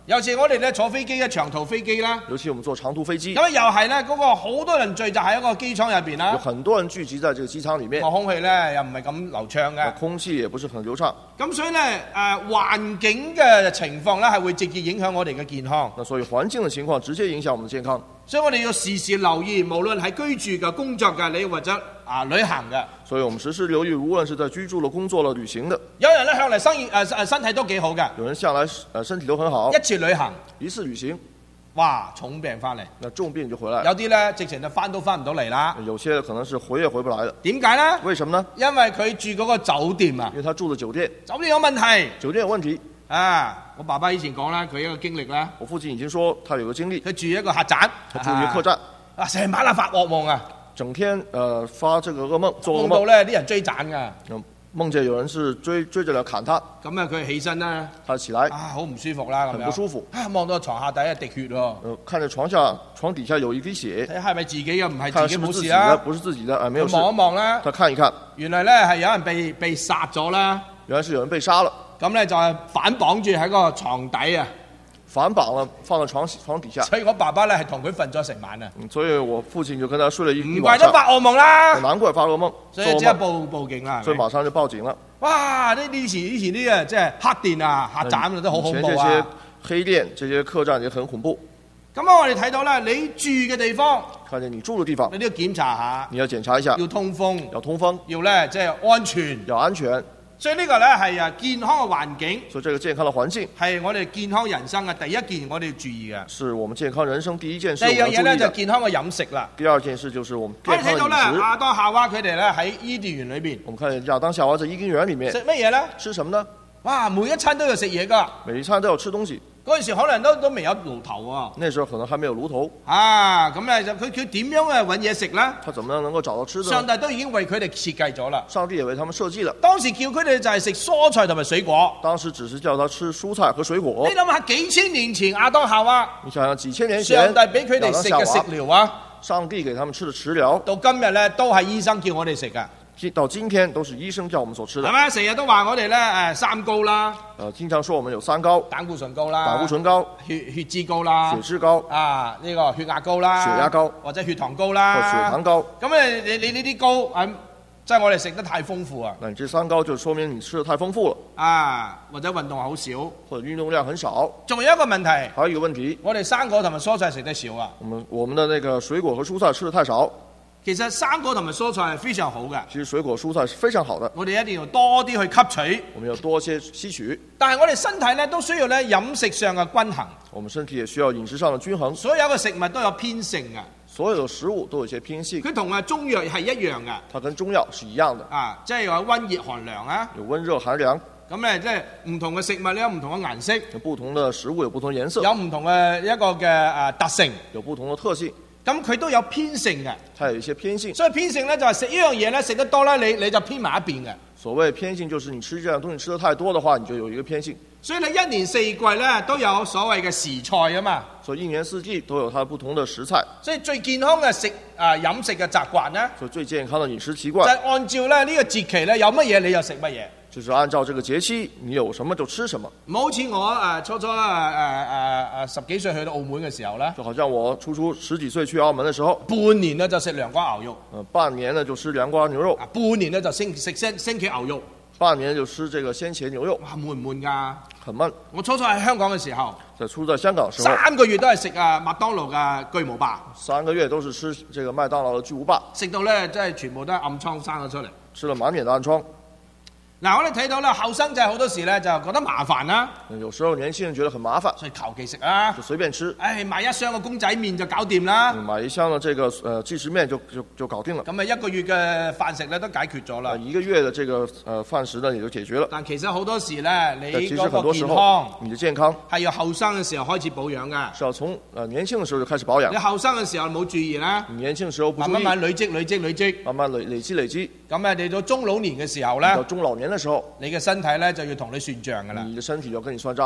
有時我哋咧坐飛機嘅長途飛機啦， 尤其我們坐長途飛機， 咁又係咧嗰個好多人聚集喺一個機艙入邊有啦， 很多人聚集在這個機艙裡面， 個空氣咧又唔係咁流暢嘅， 空氣也不是很流暢。 咁所以咧誒環境嘅情況咧係會直接影響我哋嘅健康。 那所以環境的情況直接影響我們的健康。 所以我哋要時時留意，無論係居住嘅、工作嘅，你或者啊旅行嘅。 所以我們時時留意，無論是在居住了、工作了、旅行的。 有人咧向嚟生意誒誒身體都幾好嘅， 有人向來呃身體都很好， 一次旅行， 一次旅行， 哇重病翻嚟， 那重病就回來了。 有啲咧直情就翻都翻唔到嚟啦。 有些可能是回也回不來的。 點解咧？ 為什麼呢？ 因為佢住嗰個酒店啊因，為他住的酒店， 酒店有問題酒店有問題。 啊！我爸爸以前講啦，佢一個經歷啦， 我父親已經說他有個經歷， 佢住一個客棧， 他住一個客棧， 啊成晚啊發噩夢啊， 整天呃發這個噩夢，做噩夢到夢， 咧啲人追斬噶， 嗯夢見有人是追追着來砍他， 咁啊佢起身啦， 他起來， 啊好唔舒服啦咁樣， 很不舒服， 啊望到床下底一滴血喎， 呃看着床下床底下有一滴血， 睇下係咪自己嘅，唔係看自己是不是自己的， 冇事啊？ 不是自己的，啊沒有佢事， 望一望啦， 他看一看， 原來咧係有人被被殺咗啦， 原來是有人被殺了， 咁咧就係反綁住喺個床底啊， 反綁了放在床床底下， 所以我爸爸咧係同佢瞓咗成晚啊， 嗯所以我父親就跟他睡了一一唔怪晚上， 得發噩夢啦， 難怪發噩夢， 所做噩夢， 以即刻報報警啦，係咪所以馬上就報警了。 哇！呢啲以前以前啲啊，即係黑店啊、客棧啊，都好恐怖以前這些啊！ 黑店、這些客棧也很恐怖。 咁啊，我哋睇到咧，你住嘅地方， 看見你住的地方你，都要檢查下， 你要檢查一下， 要通風， 要通風， 要咧即係安全。 要安全。 所以呢個咧係啊健康嘅環境， 所以這個健康的環境係我哋健康人生嘅第一件我哋要注意嘅。 是我們健康人生第一件事第二樣嘢咧就我們要注意的。 健康嘅飲食啦。 第二件事就是我們我哋健康的睇到咧飲食。 亞當夏娃佢哋咧喺伊甸園裏邊我們看亞當夏娃在伊甸園裡面食乜嘢咧？ 吃什麼呢？ 哇！每一餐都要食嘢㗎。 每一餐都要吃東西。 嗰陣時可能都都未有爐頭喎。 那時候可能還沒有爐頭， 啊，咁咧就佢佢點樣啊揾嘢食咧？ 他怎麼樣能夠找到吃的上呢？ 帝都已經為佢哋設計咗啦。 上帝也為他們設計了。 當時叫佢哋就係食蔬菜同埋水果。 當時只是叫他吃蔬菜和水果你。諗下幾千年前亞當夏娃， 你想想幾千年前， 上帝俾佢哋食嘅食亞當夏娃療啊， 上帝給他們吃的食療， 到今日咧都係醫生叫我哋食噶， 到今天都是醫生叫我們所吃的係。咪？成日都話我哋咧誒三高啦， 呃，經常說我們有三高： 膽固醇高啦， 膽固醇高、 血血脂高啦， 血脂高、 啊呢、個血壓高啦， 血壓高或者血糖高或啦， 血糖高。 咁誒你你呢啲高誒，即係我哋食得太豐富啊， 那你這三高就說明你吃的太豐富了， 啊或者運動好少。 或者運動量很少。 仲有一個問題， 還有一個問題， 我哋生果同埋蔬菜食得少啊。 我們我們的那個水果和蔬菜吃的太少。 其實生果同埋蔬菜係非常好嘅， 其實水果蔬菜是非常好的， 我哋一定要多啲去吸取。 我們要多些吸取。 但係我哋身體咧都需要咧飲食上嘅均衡， 我們身體也需要飲食上的均衡。 所有嘅食物都有偏性嘅， 所有的食物都有一些偏性， 佢同啊中藥係一樣嘅， 它跟中藥是一樣的， 啊，即係有温熱寒涼啊。 有溫熱寒涼， 咁咧即係唔同嘅食物咧有唔同嘅顏色， 有不同的食物有不同顏色， 有唔同嘅一個嘅誒特性， 有不同的特性， 咁佢都有偏性嘅。 它有一些偏性。 所以偏性咧就係食呢樣嘢咧食得多咧，你你就偏埋一邊嘅。 所謂偏性，就是你吃這樣東西吃得太多的話，你就有一個偏性。 所以你一年四季咧都有所謂嘅時菜啊嘛。 所以一年四季都有它不同的食材。 所以最健康嘅食啊飲食嘅習慣咧， 所以最健康的飲食習就慣， 係按照咧呢個節期咧有乜嘢你就食乜嘢。 就是按照這個節期，你有什麼就吃什麼。 唔好似我誒、呃、初初誒誒誒誒十幾歲去到澳門嘅時候咧， 就好像我初初十幾歲去澳門的時候， 半年咧就食涼瓜牛肉， 呃，半年呢就吃涼瓜牛肉， 啊半年咧就星食星星期牛肉， 半年就吃這個鮮茄牛肉， 哇悶唔悶㗎？ 很悶。 我初初喺香港嘅時候， 在初在香港的時候， 三個月都係食啊麥當勞嘅巨無霸， 三個月都是吃這個麥當勞的巨無霸， 食到咧即係全部都係暗瘡生咗出嚟。 吃了滿臉的暗瘡。 嗱，我哋睇到咧後生仔好多時咧就覺得麻煩啦， 有時候年輕人覺得很麻煩， 所以求其食啊就，隨便吃， 唉買一箱嘅公仔麵就搞掂啦。 嗯買一箱的這個呃即食麵就就就搞定了。 咁啊一個月嘅飯食咧都解決咗啦呃。一個月的這個呃飯食呢也就解決了。 但其實好多時咧，你但其實嗰個很多時候健康， 你的健康係要後生嘅時候開始保養㗎。 是要從呃年輕的時候就開始保養你。後生嘅時候冇注意啦， 你年輕的時候不慢注意， 慢慢累積累積累積， 慢慢累累積累積， 咁啊你到中老年嘅時候咧， 到中老年的時候， 你嘅身體咧就要同你算賬㗎啦。 你的身體就跟你算賬了。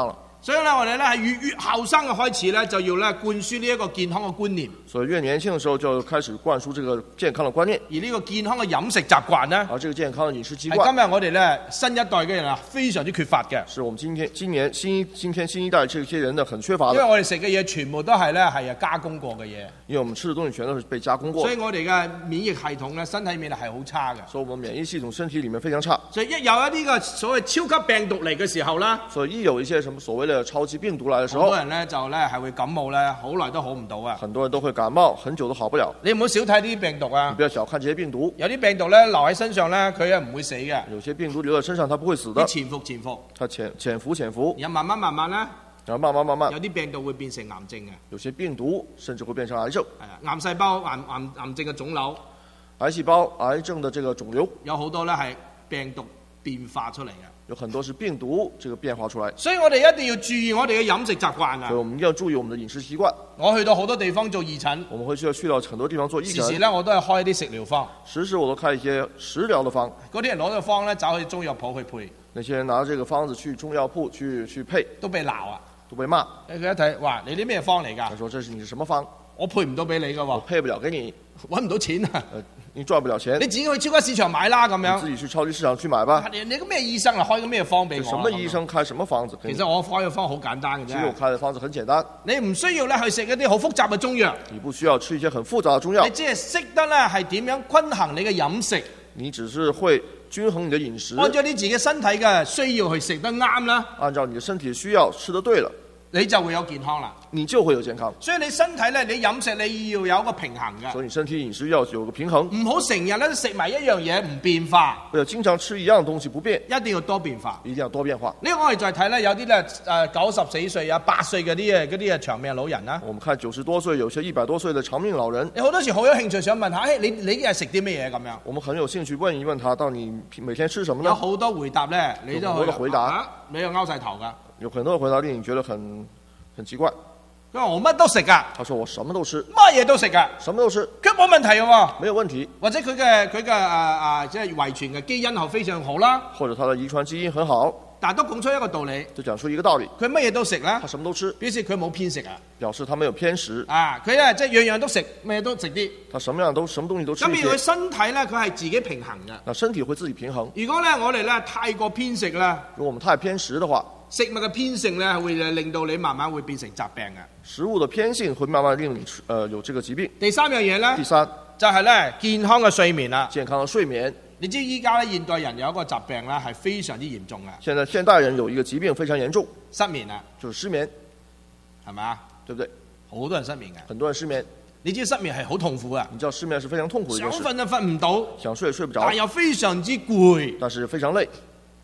所以咧，我哋咧係越越後生嘅開始咧，就要咧灌輸呢一個健康嘅觀念。 所以越年輕的時候就開始灌輸這個健康的觀念。 而呢個健康嘅飲食習慣咧， 而這個健康的飲食習係慣， 今日我哋咧新一代嘅人啊非常之缺乏嘅。 是我們今天今年新一今天新一代這些人呢很缺乏的。 因為我哋食嘅嘢全部都係咧係啊加工過嘅嘢， 因為我們吃的東西全都是被加工過的， 所以我哋嘅免疫系統咧身體面係好差嘅。 所以我們免疫系統身體裡面非常差。 所以一有一啲嘅所謂超級病毒嚟嘅時候啦， 所以一有一些什麼所謂的超級病毒來的時候， 好多人咧就咧係會感冒咧，好耐都好唔到啊！ 很多人都會感冒，很久都好不了。 你唔好少睇呢啲病毒啊！ 你不要小看這些病毒， 有啲病毒咧留喺身上咧，佢係唔會死嘅。 有些病毒留在身上，它不會死的， 潛伏潛伏， 它潛潛伏潛伏， 然後慢慢慢慢咧， 然後慢慢慢慢， 有啲病毒會變成癌症嘅。 有些病毒甚至會變成癌症。 係啊，癌細胞、癌癌癌症嘅腫瘤， 癌細胞、癌症的這個腫瘤， 有好多咧係病毒變化出嚟嘅。 有很多是病毒這個變化出來， 所以我哋一定要注意我哋嘅飲食習慣啊所以！我們一定要注意我們的飲食習慣。 我去到好多地方做義診， 我們會去到去到很多地方做義時時診， 咧我都係開啲食療方， 時時我都開一些食療的方。 嗰啲人攞咗方咧走去中藥鋪去配， 那些人拿這個方子去中藥鋪去去配， 都被鬧啊！ 都被罵。 佢一睇，哇！你啲咩方嚟㗎他？說這是你是什麼方？ 我配唔到俾你㗎喎， 我配不了給你， 揾唔到錢啊！ 呃，你賺不了錢你，自己去超級市場買啦咁樣你自。己去超級市場去買吧。 你你個咩醫生啊？開個咩方俾我啊？ 什麼醫生開什麼方子給你？ 其實我開嘅方好簡單嘅其實我啫， 開的方子很簡單， 你唔需要咧去食一啲好複雜嘅中藥， 你不需要吃一些很複雜的中藥你，只係識得咧係點樣均衡你嘅飲食， 你只是會均衡你的飲食， 按照你自己身體嘅需要去食得啱啦， 按照你的身體需要吃得對了， 你就會有健康啦。 你就會有健康。 所以你身體咧，你飲食你要有一個平衡嘅， 所以你身體飲食要有個平衡， 唔好成日咧食埋一樣嘢唔變化， 不要經常吃一樣東西不變， 一定要多變化。 一定要多變化。 呢個我哋再睇咧，有啲咧誒九十四歲啊、八歲嗰啲嘅嗰啲嘅長命老人啦， 我們看九十多歲，有些一百多歲的長命老人， 你好多時好有興趣想問下，誒你你日食啲咩嘢咁樣？ 我們很有興趣問一問他，到底每天吃什麼呢？ 有好多回答咧，你都有好多的回答啊你又拗晒頭噶。 有很多的回答令你覺得很很奇怪。 佢話我乜都食噶， 他說我什麼都吃， 乜嘢都食噶， 什麼都吃， 佢冇問題嘅喎。 沒有問題。 或者佢嘅佢嘅誒誒，即係遺傳嘅基因係非常好啦， 或者他的遺傳基因很好， 但係都講出一個道理， 就講出一個道理， 佢乜嘢都食啦他，什麼都吃， 表示佢冇偏食啊。 表示他沒有偏食， 啊，佢咧即係樣樣都食，咩都食啲。 他什麼樣都什麼東西都吃咁如果佢一些， 身體咧，佢係自己平衡嘅。 那身體會自己平衡。 如果咧我哋咧太過偏食咧， 如果我們太偏食的話， 食物嘅偏性咧會令到你慢慢會變成疾病嘅。 食物的偏性會慢慢令你呃有這個疾病。 第三樣嘢咧第三， 就係咧健康嘅睡眠啦。 健康的睡眠。 你知依家咧現代人有一個疾病咧係非常之嚴重嘅， 現在現代人有一個疾病非常嚴重， 失眠啊， 就是失眠， 係咪啊？ 對不對？ 好多人失眠嘅， 很多人失眠， 你知失眠係好痛苦啊， 你知道失眠是非常痛苦的一想件事， 瞓就瞓唔到， 想睡也睡不着但，又非常之攰。 但是非常累。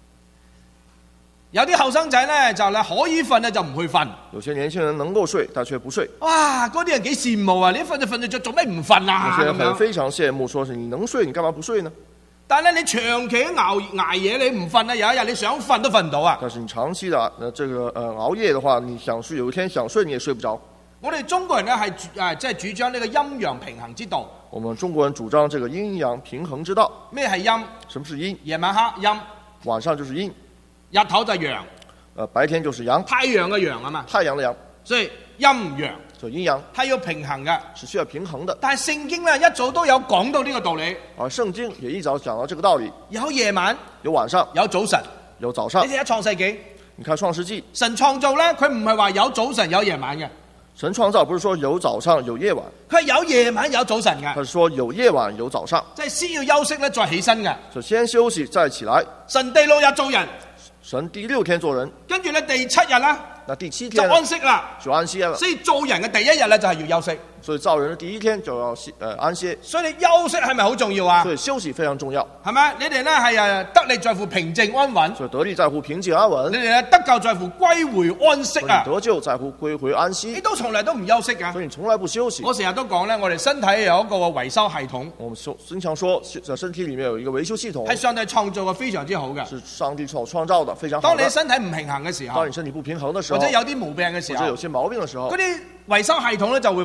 有啲後生仔咧就咧可以瞓咧就唔去瞓， 有些年輕人能夠睡，但卻不睡。 哇！嗰啲人幾羨慕啊！你一瞓就瞓得着，做咩唔瞓啊？ 有些人咁樣。 很非常羨慕，說是你能睡，你幹嘛不睡呢？ 但係咧，你長期熬捱夜，你唔瞓咧，有一日你想瞓都瞓唔到啊！ 但是你長期的呃這個呃熬夜的話，你想睡，有一天想睡你也睡不着。 我哋中國人咧係誒即係主張呢個陰陽平衡之道。 我們中國人主張這個陰陽平衡之道。 咩係陰？ 什麼是陰？ 夜晚黑陰， 晚上就是陰， 日頭就陽， 呃白天就是陽， 太陽嘅陽啊嘛。 太陽的陽， 所以陰陽所以陰陽係要平衡嘅。 是需要平衡的。 但係聖經咧一早都有講到呢個道理， 而聖經也一早講到這個道理， 有夜晚， 有晚上， 有早晨。 有早上你。睇下創世紀， 你看創世紀， 神創造咧，佢唔係話有早晨有夜晚嘅， 神創造不是說有早上有夜晚， 佢係有夜晚有早晨嘅， 他是說有夜晚有早上， 即係先要休息咧再起身嘅。 就先休息再起來。 神第六日做人， 神第六天做人， 跟住咧第七日咧那第七就天安息啦。 就安歇了。 所以做人嘅第一日咧就係要休息。 所以造人的第一天就要歇呃安歇， 所以你休息係咪好重要啊所？以休息非常重要。 係咪？你哋咧係誒得力在乎平靜安穩， 所以得力在乎平靜安穩你，哋咧得救在乎歸回安息啊！ 得救在乎歸回安你息。 都從來都唔休息噶所。以你從來不休息。 我成日都講咧，我哋身體有一個維修系統， 我們說經常說，在身體裡面有一個維修系統， 係上帝創造嘅非常之好嘅。 是上帝所創造的，非常好的當你。身體唔平衡嘅時候當，你身體不平衡的時候， 或者有啲毛病嘅時候或者有，些毛病的時候嗰，啲維修系統咧就會幫幫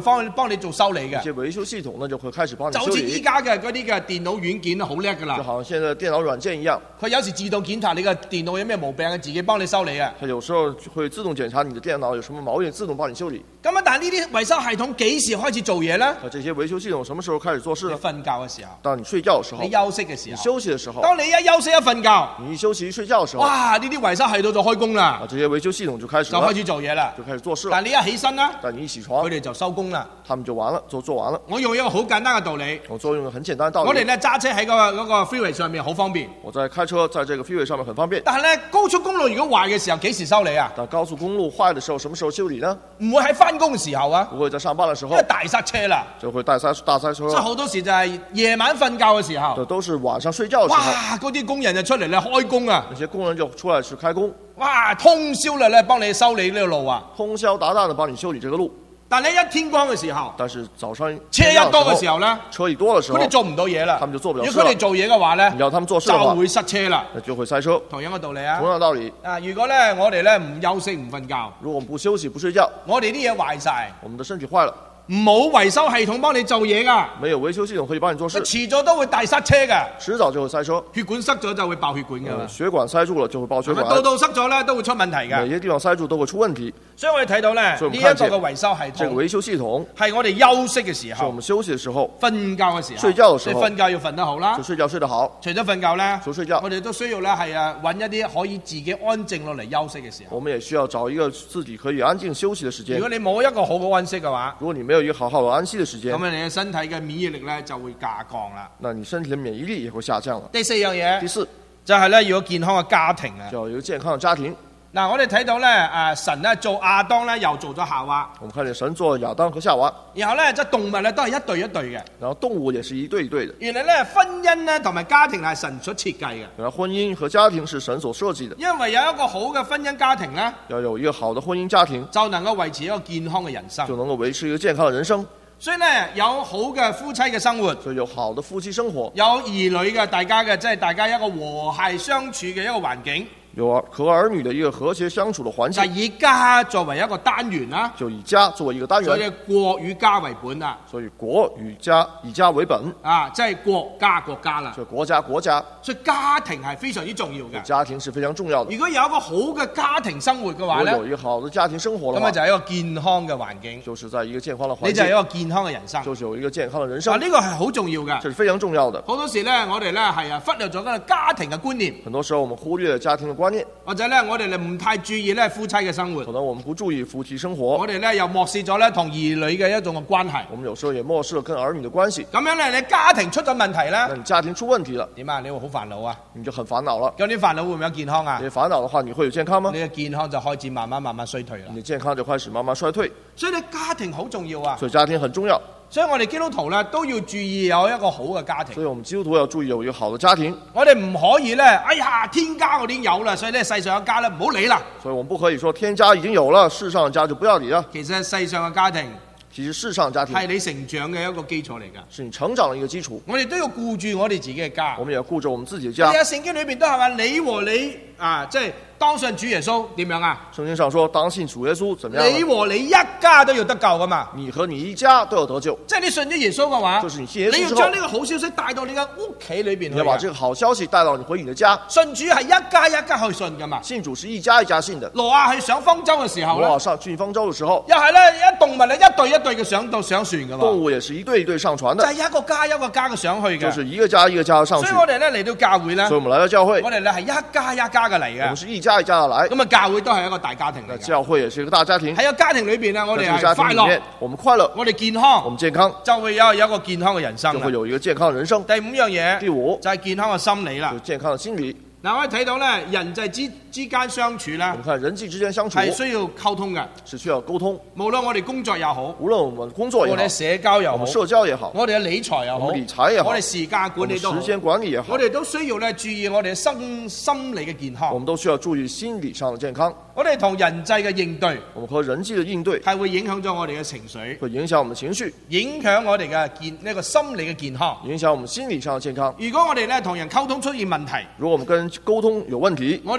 幫你做修理嘅一。些維修系統呢就會開始幫你就好似依修理， 家嘅嗰啲嘅電腦軟件好叻㗎就啦。 好像現在電腦軟件一樣， 佢有時自動檢查你嘅電腦有咩毛病，自己幫你修理啊。 它有時候會自動檢查你的電腦有什麼毛病，自動幫你修理。 咁啊，但係呢啲維修系統幾時開始做嘢呢？ 那這些維修系統什麼時候開始做事呢？ 你瞓覺嘅時候， 當你睡覺的時候你，休息嘅時你候， 休息的時候， 當你一休息一瞓覺， 你一休息一睡覺的時候， 哇！呢啲維修系統就開工啦啊，，這些維修系統就開始了就開，始做嘢啦。 就開始做事了。 但係你一起身啦， 但你一起床佢，哋就收工啦。 他們就完了，就做完了。 我用一個好簡單嘅道理， 我作用很簡單的道我哋理， 咧揸車喺個嗰個 freeway 上面好方便， 我在開車在這個 freeway 上面很方便， 但係咧高速公路如果壞嘅時候，幾時修理啊？ 但高速公路壞的時候，什麼時候修理呢？ 唔會喺翻工嘅時候啊， 不會在上班的時候因為，大塞車啦。 就會大塞大塞車所以，好多時就係夜晚瞓覺嘅時候， 這都是晚上睡覺的時候， 哇！嗰啲工人就出嚟咧開工啊， 那些工人就出來去開工， 哇！通宵啦咧幫你修理呢個路啊。 通宵達旦的幫你修理這個路。 但係一天光嘅時候， 但是早上車一多嘅時候咧， 車一多的時候佢，哋做唔到嘢啦。 他們就做不了事了如果佢哋做嘢嘅話咧你，要他們做事的話就，會塞車啦。 那就會塞車。 同樣嘅道理啊同。樣的道理， 啊，如果咧我哋咧唔休息唔瞓覺， 如果我們不休息不睡覺， 我哋啲嘢壞晒， 我們的身體壞了， 冇維修系統幫你做嘢噶， 沒有維修系統可以幫你做事佢，遲早都會大塞車噶。 遲早就會塞車。 血管塞咗就會爆血管噶啦呃，血管塞住了就會爆血係咪？ 管度，度塞咗咧都會出問題嘅。 每些地方塞住都會出問題。 所以我哋睇到咧呢一所以我們看見個嘅維修系統這個維修系統係我哋休息嘅時候、 是我們休息的時候， 瞓覺嘅時候、 睡覺嘅時候你瞓覺要瞓得好啦就。睡覺睡得好。 除咗瞓覺咧， 除睡覺我哋都需要咧係啊揾一啲可以自己安靜落嚟休息嘅時候。 我們也需要找一個自己可以安靜休息的時間如。果你冇一個好嘅安息嘅話， 如果你沒有一個好好的安息的時間， 咁你嘅身體嘅免疫力咧就會下降啦。 那你身體的免疫力也會下降了。 第四樣嘢第四， 就係咧要有健康嘅家庭啊。 就要有一個健康的家庭。 嗱，我哋睇到咧誒神咧做亞當咧又做咗夏娃， 我們看見神做亞當和夏娃， 然後咧即係動物咧都係一對一對嘅。 然後動物也是一對一對的。 原來咧婚姻咧同埋家庭係神所設計嘅， 原來婚姻和家庭是神所設計的。 因為有一個好嘅婚姻家庭咧， 要有一個好的婚姻家庭， 就能夠維持一個健康嘅人生。 就能夠維持一個健康的人生。 所以咧有好嘅夫妻嘅生活， 所以有好的夫妻生活， 有兒女嘅大家嘅即係大家一個和諧相處嘅一個環境， 有和兒女的一個和諧相處的環境， 就係以家作為一個單元啦， 就以家作為一個單所以元。 國與家為本啊， 所以國與家以家為本， 啊即係國家國家啦， 所以國家國家， 所以家庭係非常之重要嘅。 家庭是非常重要的。 如果有一個好嘅家庭生活嘅如話咧， 果有一個好的家庭生活的話， 咁啊就係一個健康嘅環境， 就是在一個健康的環你就係一境， 個健康嘅人生。 就是有一個健康的人啊， 生， 呢個係好重要嘅。 這是非常重要的。 好多時咧，我哋咧係啊忽略咗嗰個家庭嘅觀念， 很多時候我們忽略了家庭的觀念， 或者咧我哋咧唔太注意咧夫妻嘅生活可，能我們不注意夫妻生活我，哋咧又漠視咗咧同兒女嘅一種嘅關係。 我們有時候也漠視了跟兒女的關係。 咁樣咧，你家庭出咗問題那咧， 你家庭出問題了， 點啊？你會好煩惱啊！ 你就很煩惱了。 咁啲煩惱會唔會有健康啊你？煩惱的話，你會有健康嗎？ 你嘅健康就開始慢慢慢慢衰退啦你。的健康就開始慢慢衰退。 所以你家庭好重要啊！ 所以家庭很重要， 所以我哋基督徒咧都要注意有一個好嘅家庭所。以我們基督徒要注意有一個好的家庭。 我哋唔可以咧，哎呀，天家我已經有啦，所以咧世上嘅家咧唔好理啦。 所以我們不可以說天家已經有了，世上的家就不要理了。 其實世上嘅家庭其實世上的家庭係你成長嘅一個基礎嚟㗎。 是你成長的一個基礎， 我哋都要顧住我哋自己嘅家。 我們也要顧着我們自己的家你。喺聖經裏邊都係話你和你啊，即係當信主耶穌點樣啊？ 聖經上說，當信主耶穌怎麼樣你呢？ 和你一家都要得救噶嘛？ 你和你一家都要得救。 即係你信咗耶穌嘅話， 就是你信耶穌你要之後將呢個好消息帶到你嘅屋企裏邊去啊。 你要把這個好消息帶到你回你的家。 信主係一家一家去信噶嘛？ 信主是一家一家信的。 挪亞去上方舟嘅時候咧， 我上去方舟的時候， 又係咧一動物咧一隊一隊嘅上到上船噶嘛？ 動物也是一對一對上船的， 就係一個家一個家嘅上去嘅。 就是一個家一個家上去。 所以我哋咧嚟到教會咧， 所以我們來到教會， 我哋咧係一家一家嘅嚟我們嘅。 是一家一家的來。 咁啊，教會都係一個大家庭嚟那嘅。 教會也是一個大家庭。 喺個家庭裏邊咧，我哋在這個家係快樂庭裡面，，我們快樂， 我哋健我康， 們健康， 就會有有一個健康嘅人生啦就會。有一個健康的人生。 第五樣嘢， 第五就係健康嘅心理啦就是。健康的心理。 嗱，我哋睇到咧，人際之之間相處咧我，們看人際之間相處係需要溝通嘅。 是需要溝通， 無論我哋工作又好， 無論我們工作也好我哋，社交又好我們，社交也好， 我哋嘅理財又好， 我們理財也好我哋時間我管理都好們時，間管理也好我，哋都需要咧注意我哋嘅心心理嘅健我康。 們都需要注意心理上的健康。 我哋同人際嘅應對我們和人際的應對係會影響咗我哋嘅情緒， 會影響我們情緒， 影響我哋嘅健呢個心理嘅健康。 影響我們心理上的健康。 如果我哋咧同人溝通出現問題， 如果我們跟人溝通有問題， 我哋嘅工作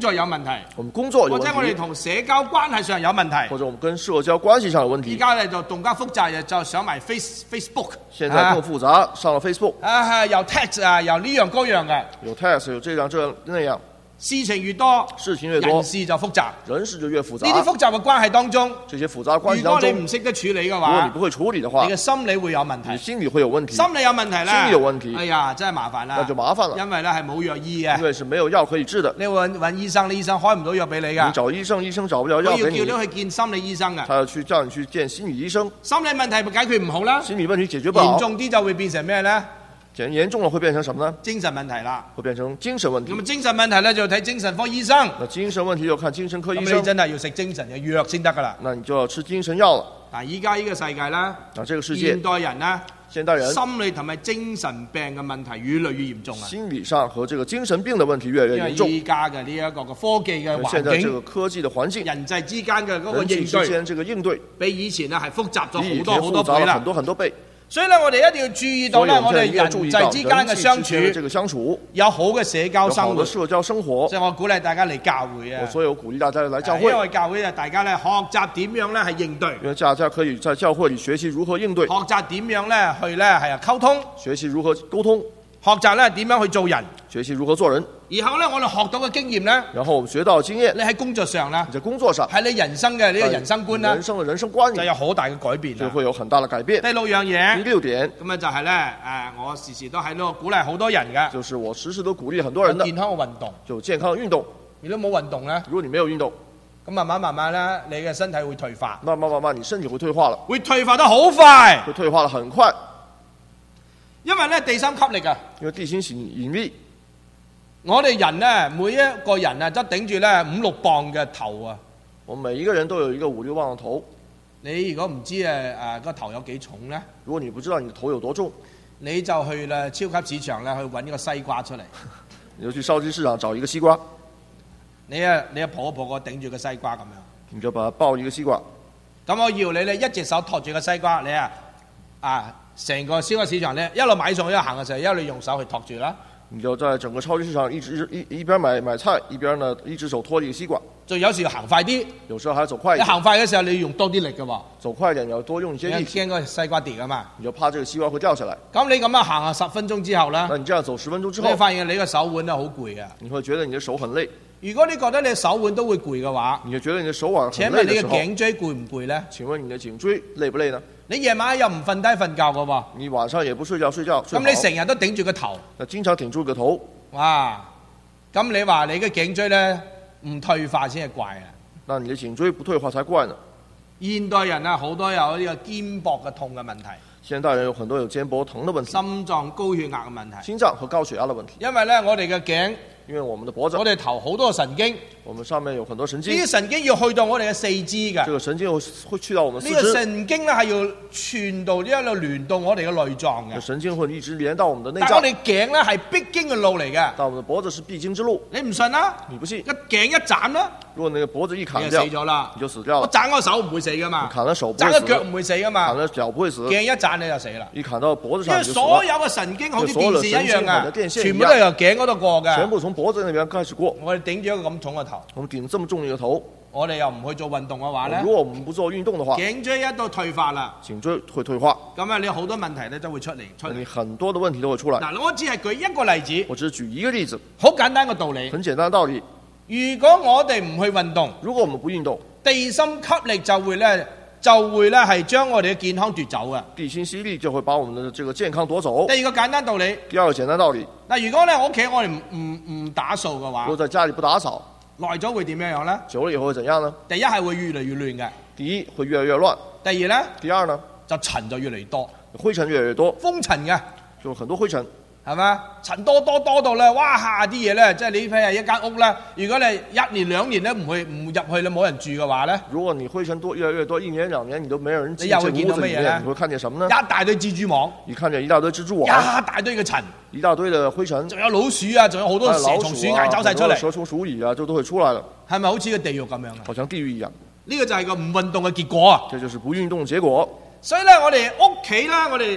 作有問題， 我們工作有或者我哋問題， 同社交關係上有問題。 或者我們跟社交關係上有問而題。 家咧就更加複雜，就上埋 Face Facebook， 現在更複雜，上了 Facebook， 啊，又 text 啊，又呢樣嗰樣嘅， 有 text，有這樣這樣那樣， 事情越多， 事情越多人，事就複雜。 人事就越複雜。 呢啲複雜嘅關係當中， 這些複雜的關係如果你當中， 唔識得處理嘅如果話你，不會處理的話你嘅，心理會有問題。 你心理會有問題， 心理有問題咧， 心理有問題哎呀，真係麻煩啦， 那就麻煩了， 因為咧係冇藥醫嘅因，為是沒有藥可以治的。 你揾揾醫生，你醫生開唔到藥俾你你㗎， 找醫生，醫生找不了佢要叫藥給你， 你去見心理醫生㗎。 他要去叫你去見心理醫生， 心理問題解決唔好啦， 心理問題解決不好嚴，重啲就會變成咩咧？ 嚴嚴重了會變成什麼呢？ 精神問題啦。 會變成精神問題咁。啊，精神問題咧就睇精神科醫生。 那精神問題就看精神科咁你醫生， 真係要食精神嘅藥先得㗎啦。 那你就要吃精神藥了。 嗱，依家呢個世界啦， 那這個世界現，代人咧， 現代人心理同埋精神病嘅問題越嚟越嚴重啊！ 心理上和這個精神病的問題越來因為越嚴重。 依家嘅呢一個嘅科技嘅現在這環境， 個科技的環境， 人際之間嘅嗰個人際應對， 之間這個應對， 比以前咧係複雜咗比以好多好前複雜多倍啦了很。多很多倍。 所以咧，我哋一定要注意到咧， 所以我們我哋人現在一定要注意到際之間嘅人相際之間的這處個相處， 有好嘅社交生活有好的。社交生活。 所以我鼓勵大家嚟教會啊我！所以我鼓勵大家來教因會， 為教會啊，大家咧學習點樣咧係應對， 因為大家可以在教會裏學習如何應對， 學習點樣咧去咧係啊溝通， 學習如何溝通， 學習咧點樣去做人。 學習如何做人。 然後咧，我哋學到嘅經驗咧， 然後我們學到的經驗， 你喺工作上啦你，在工作上， 喺你人生嘅呢個人生觀啦人，生的人生觀就裏有好大嘅改變就啦。 會有很大的改變。 第六樣第嘢， 六點咁啊就係咧誒，我時時都喺度鼓勵好多人嘅就是我時時都鼓勵很多人的， 健康嘅運動。 就健康的運動。 如果冇運動咧， 如果你沒有運動， 咁慢慢慢慢咧，你嘅身體會退化， 慢慢慢慢你身體會退化了， 會退化得好快， 會退化得很快， 因為咧地心吸力啊， 因為地心引力， 我哋人咧每一個人啊都頂住咧五六磅嘅頭啊。 我們每一個人都有一個五六磅的頭。 你如果唔知誒誒個頭有幾重咧， 如果你不知道你的頭有多重， 你就去咧超級市場咧去揾個西瓜出嚟， 你就去超級市場找一個西瓜， 你啊你啊抱一抱個頂住個西瓜咁樣。 你就把它抱一個西瓜。 咁我要你咧一隻手托住個西瓜，你啊啊成個超級市場咧一路買餸一路行嘅時候，一路用手去托住啦。 你就在整個超級市場一直一一邊買買菜，一邊呢一隻手托一個西瓜， 就有時要行快啲， 有時候還要走快一點， 你行快嘅時候你要用多啲力嘅喎， 走快一點你要多用一些因為力氣， 驚個西瓜跌啊嘛。 你就怕這個西瓜會掉下來。 咁你咁樣行下十分鐘之後咧， 那你這樣走十分鐘之你會後， 發現你個手腕咧好攰啊。 你會覺得你的手很累， 如果你覺得你手腕都會攰嘅話， 你就覺得你的手腕請問你嘅很累的時候， 頸椎攰唔攰咧？ 請問你的頸椎累不累呢？ 你夜晚又唔瞓低瞓覺嘅喎， 你晚上也不睡覺睡覺，睡咁你好成日都頂住個頭， 那經常頂住個頭， 哇！咁你話你嘅頸椎咧唔退化先係怪啊！ 那你的頸椎不退化才怪呢。 現代人啊，好多有呢個肩膊嘅痛嘅問題， 現代人有很多有肩膊疼的問題， 心臟高血壓嘅問題。 心臟和高血壓的問題， 因為咧，我哋嘅頸， 因為我們的脖子我，哋頭好多神經，呢我們上面有很多神經， 啲神經要去到我哋嘅四肢嘅。 這個神經會會去到我們四呢個肢， 神經咧係要傳到一路連到我哋嘅內臟嘅。 神經會一直連到我們的內臟， 但係我哋頸咧係必經嘅路嚟嘅， 但我們的脖子是必經之路。 你唔信啦？ 你不信一？頸一斬啦， 如果那個脖子一砍你就掉， 死咗啦。 你就死掉我了。 斬個手唔會死噶嘛， 砍了手不會死斬個腳唔會死噶砍嘛， 了腳不會死， 頸一斬你就死啦。 一砍到脖子因為上你就死了。 所有嘅神經好似電線一樣因為所有的神經好似電線一樣全部都係由頸嗰度過嘅。 全部從脖子那邊開始過， 我哋頂住一個咁重嘅頭， 我們頂這麼重一個頭， 我哋又唔去做運動嘅話咧如，果我們不做運動的話， 頸椎一到退化啦， 頸椎會退化， 咁啊你好多問題咧都會出嚟出嚟。 你很多的問題都會出來。 嗱，我只係舉一個例子， 我只是舉一個例子， 好簡單嘅道理。 很簡單的道理。 如果我哋唔去運動， 如果我們不運動， 地心吸力就會咧就會咧係將我哋嘅健康奪走嘅。 地心吸力就會把我們的這個健康奪走。 第二個簡單道理， 第二個簡單道理， 嗱，如果咧我屋企我哋唔唔唔打掃嘅話如果，在家裡不打掃， 耐咗會點樣樣咧？ 久了以後會怎樣呢？ 第一係會越嚟越亂嘅， 第一會越來越亂， 第二咧第二呢， 就塵就越嚟越多， 灰塵越來越多， 風塵嘅。 就很多灰塵。 係嘛？塵多多多到咧，哇下啲嘢咧，即係你譬如一間屋咧，如果你一年兩年咧唔去唔入去咧冇人住嘅話咧， 如果你灰塵多越來越多，一年兩年你都沒有人進你又會這個屋子裡見到乜嘢呢面，你會看見什麼呢？ 一大堆蜘蛛網， 你看見一大堆蜘蛛一網， 大堆嘅塵， 一大堆的灰塵， 仲有老鼠啊，仲有好多還有老蛇蟲鼠鼠啊， 蟻走晒出嚟， 很多蛇蟲鼠蟻啊，就都會出來了， 係咪好似個地獄咁樣啊？ 好像地獄一樣。 呢個就係個唔運動嘅結果啊！ 這就是不運動的結果。 所以咧，我哋屋企咧，我哋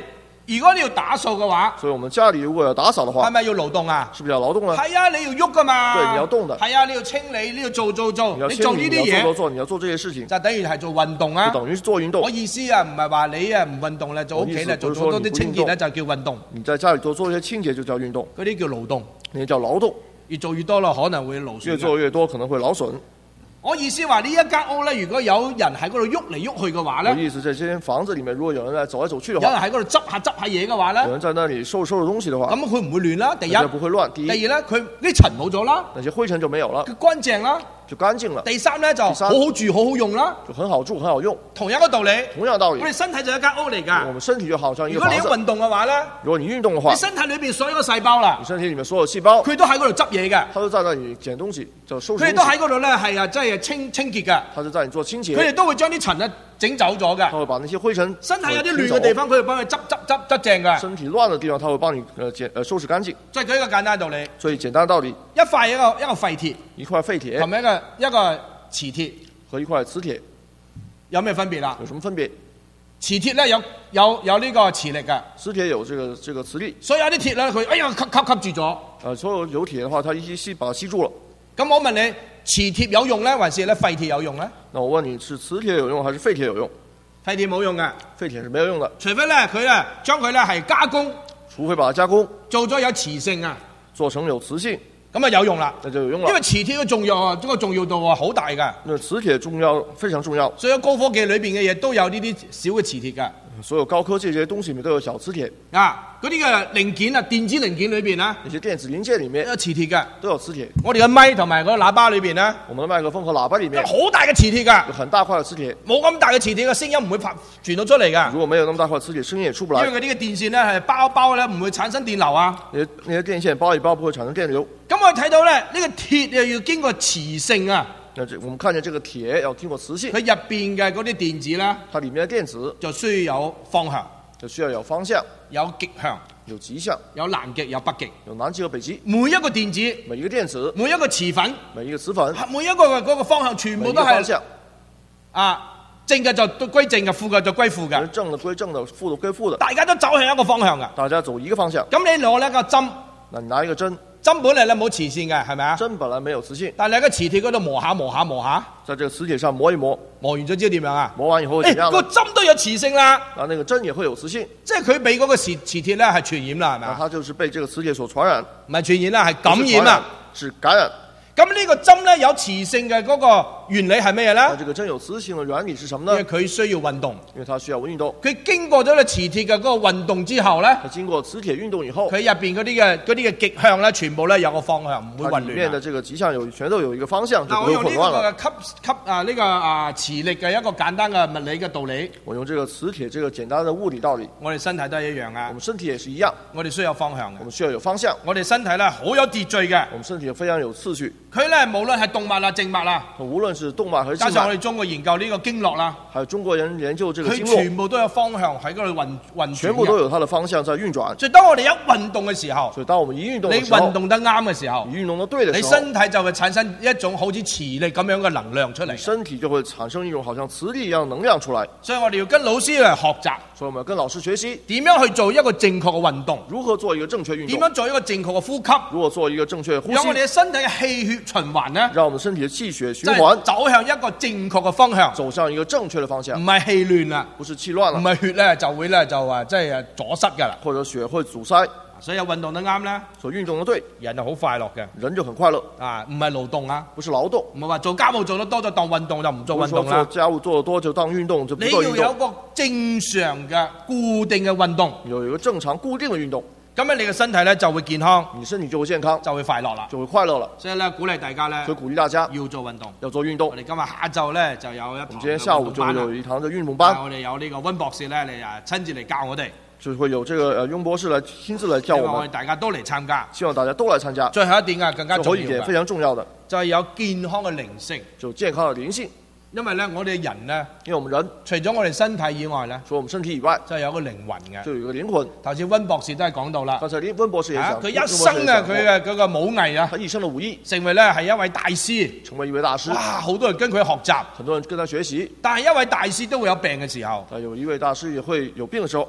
如果你要打掃嘅話， 所以我們家裡如果要打掃的話， 係咪要勞動啊？ 是不是要勞動呢？ 係啊，你要喐噶嘛。 對，你要動的。 係啊，你要清理，你要做做做， 你要你做呢啲你要做做嘢， 做，你要做這些事情， 就等於係做運動啊。 就等於是做運動。 我意思啊，唔係話你啊唔運動咧，做屋企咧做咗多啲清潔咧就叫運動。 你在家裡多做一些清潔就叫運動， 嗰啲叫勞動。 那叫勞動。 越做越多咯，可能會勞損。 越做越多可能會勞損。 我意思話呢一間屋咧，如果有人喺嗰度喐嚟喐去嘅話咧， 我意思在這間房子裡面，如果有人在走來走去的話， 有人喺嗰度執下執下嘢嘅話咧， 有人在那裡收拾收拾東西的話， 咁佢唔會亂啦。第一， 就不會亂。第一， 第二咧，佢啲塵冇咗啦， 那些灰塵就沒有了， 佢乾淨啦， 就乾淨了。 第三咧就好三好住好好用啦， 就很好住，很好用。 同樣嘅道理， 同樣道理我，哋身體就係一間屋嚟㗎。 我們身體就好像一如個房子。 果你要運動嘅話咧， 如果你運動的話， 你身體裏邊所有嘅細胞啦你，身體裡面所有細胞， 佢都喺嗰度執嘢嘅， 它都在那裡撿東西，就收拾佢哋都東西。 喺嗰度咧係啊，即係清清潔嘅， 它是在你做清潔， 佢哋都會將啲塵咧整走咗嘅。 它會把那些灰塵身體有啲亂嘅地方，佢會幫佢執執執執正嘅。 身體亂的地方，它會幫你呃撿呃收拾乾淨。 即係舉一個簡單道理， 所以簡單的道理， 一塊一個一個廢鐵， 一塊廢鐵同埋一個一個磁鐵， 和一塊磁鐵有咩分別啦？ 有什麼分別？ 磁鐵咧有有有呢個磁力嘅， 磁鐵有這個這個磁力， 所以有啲鐵咧佢哎呀吸吸吸住咗。 呃，所有有鐵的話，它一吸把它吸住了。 咁我問你，磁鐵有用咧，還是咧廢鐵有用咧？ 那我問你是磁鐵有用還是廢鐵有用？ 廢鐵冇用嘅， 廢鐵是沒有用的， 除非咧佢咧將佢咧係加工除非把它加工做咗有磁性啊， 做成有磁性， 咁啊有用啦。 那就有用了。 因為磁鐵嘅重要啊，呢個重要度啊好大㗎， 那磁鐵重要非常重要， 所有高科技裏邊嘅嘢都有呢啲小嘅磁鐵㗎。 所有高科技這些東西裡面都有小磁鐵， 啊，嗰啲嘅零件啊，電子零件裏邊啊， 那些電子零件裡面都有磁鐵㗎。 都有磁鐵。 我哋嘅咪同埋嗰個喇叭裏邊咧， 我們的麥克風和喇叭裡有面好大嘅磁鐵㗎。 有很大塊的磁鐵， 冇咁大嘅磁鐵嘅聲音唔會發傳到出嚟㗎， 如果沒有那麼大塊磁鐵，聲音也出不來。 因為佢呢個電線咧係包一包咧唔會產生電流啊。 那些那些電線包一包不會產生電流。 咁我哋睇到咧呢、呢個鐵又要經過磁性啊， 那這我們看見這個鐵要經過磁性， 佢入邊嘅嗰啲電子咧它裡面的電子就需要有方向、 就需要有方向、 有極向、 有極向、 有南極、有北極。 有南極和北極。 每一個電子、 每一個電子、 每一個磁粉、 每一個磁粉、 每一個嘅嗰個方向全每部都係一個方向， 啊正嘅就歸正嘅，負嘅就歸負嘅， 正的歸正的，負的歸負的， 大家都走向一個方向㗎。 大家走一個方向。 咁你攞呢個針， 那你拿一個針， 針本嚟咧冇磁線嘅，係咪啊？ 針本來沒有磁性， 但係喺個磁鐵嗰度磨下磨下磨下， 在這個磁鐵上磨一磨， 磨完咗之後點樣啊？ 磨完以後會誒個點樣呢？ 針都有磁性啦， 啊，那個針也會有磁性， 即係佢俾嗰個磁磁鐵咧係傳染啦，係咪啊？ 那它就是被這個磁鐵所傳染， 唔係傳染啦，係感不是傳染啦。 是感染。 咁呢個針咧有磁性嘅嗰個原理係咩那咧？ 這個針有磁性的原理是什麼呢？ 因為佢需要運動， 因為它需要運動， 佢經過咗咧磁鐵嘅嗰個運動之後咧， 它經過磁鐵運動以後， 佢入邊嗰啲嘅嗰啲嘅極向咧，全部咧有個方向，唔會它混亂啊。 裡面的這個極向有全都有一個方向，就嗱， 不會我用呢混亂了。 個吸吸啊呢個啊磁力嘅一個簡單嘅物理嘅道理， 我用這個磁鐵這個簡單的物理道理， 我哋身體都係一樣啊我們。身體也是一樣， 我哋需要方向嘅我，們需要有方向， 我哋身體咧好有秩序嘅。 我們身體非常有次序。 佢咧無論係動脈啦、靜脈啦， 無論是動脈還是靜脈， 加上我哋中國研究呢個經絡啦， 還有中國人研究這個佢經絡， 全部都有方向喺嗰度運運轉全部都嘅。 有它的方向在運轉。 所以當我哋一運動嘅時候， 所以當我們一運動你的時候， 運動得啱嘅時候， 你運動得對的你時候， 身體就會產生一種好似磁力咁樣嘅能量出嚟。 身體就會產生一種好像磁力一樣的能量出來。 所以我哋要跟老師嚟學習所以我們要跟老師學習點樣去做一個正確嘅運動， 如何做一個正確運點動， 樣做一個正確嘅呼吸， 如何做一個正確的呼吸， 讓我哋嘅身體嘅氣血循環呢， 讓我們身體的氣血循即係環走向一個正確嘅方向， 走向一個正確的方向唔，係氣亂啦， 不是氣亂唔了， 係血咧就會咧就話即係阻塞㗎啦。 或者血會阻塞。 所以有運動得啱咧， 所以運動得對， 人就好快樂嘅。 人就很快樂， 啊，唔係勞動啊， 不是勞動。 唔係話做家務做得多就當運動就唔做不是說運動啦。 做家務做得多就當運動就不你做運動， 要有個正常嘅固定嘅運動， 有一個正常固定的運動， 咁樣你嘅身體咧就會健康， 你身體就會健康， 就會快樂啦。 就會快樂了。 所以咧鼓勵大家咧所以鼓勵大家要做運動。 要做運動我。哋今日下晝咧就有一堂我們今天下午就會嘅運動班啦有一堂的運動啊班， 我哋有呢個温博士咧嚟啊親自嚟教我哋， 就會有這個呃雍博士來親自來希望我哋教我們， 大家都嚟參加。 希望大家都來參加。 最後一點啊，更加最重要後一點非嘅常重要的， 就係有健康嘅靈性， 就健康的靈性。 因為咧我哋人咧因為我們人除咗我哋身體以外咧， 除了我們身體以外， 就係有個靈魂嘅。 就有一個靈魂。 頭先温博士都係講到啦， 剛才林温博士也講， 啊佢一温博士生啊也講過佢嘅嗰個武藝啊， 他一生的武藝， 成為咧係一位大師。 成為一位大師， 哇！好多人跟佢學習， 很多人跟他學習。 但係一位大師都會有病嘅時候， 但有一位大師也會有病的時候， 都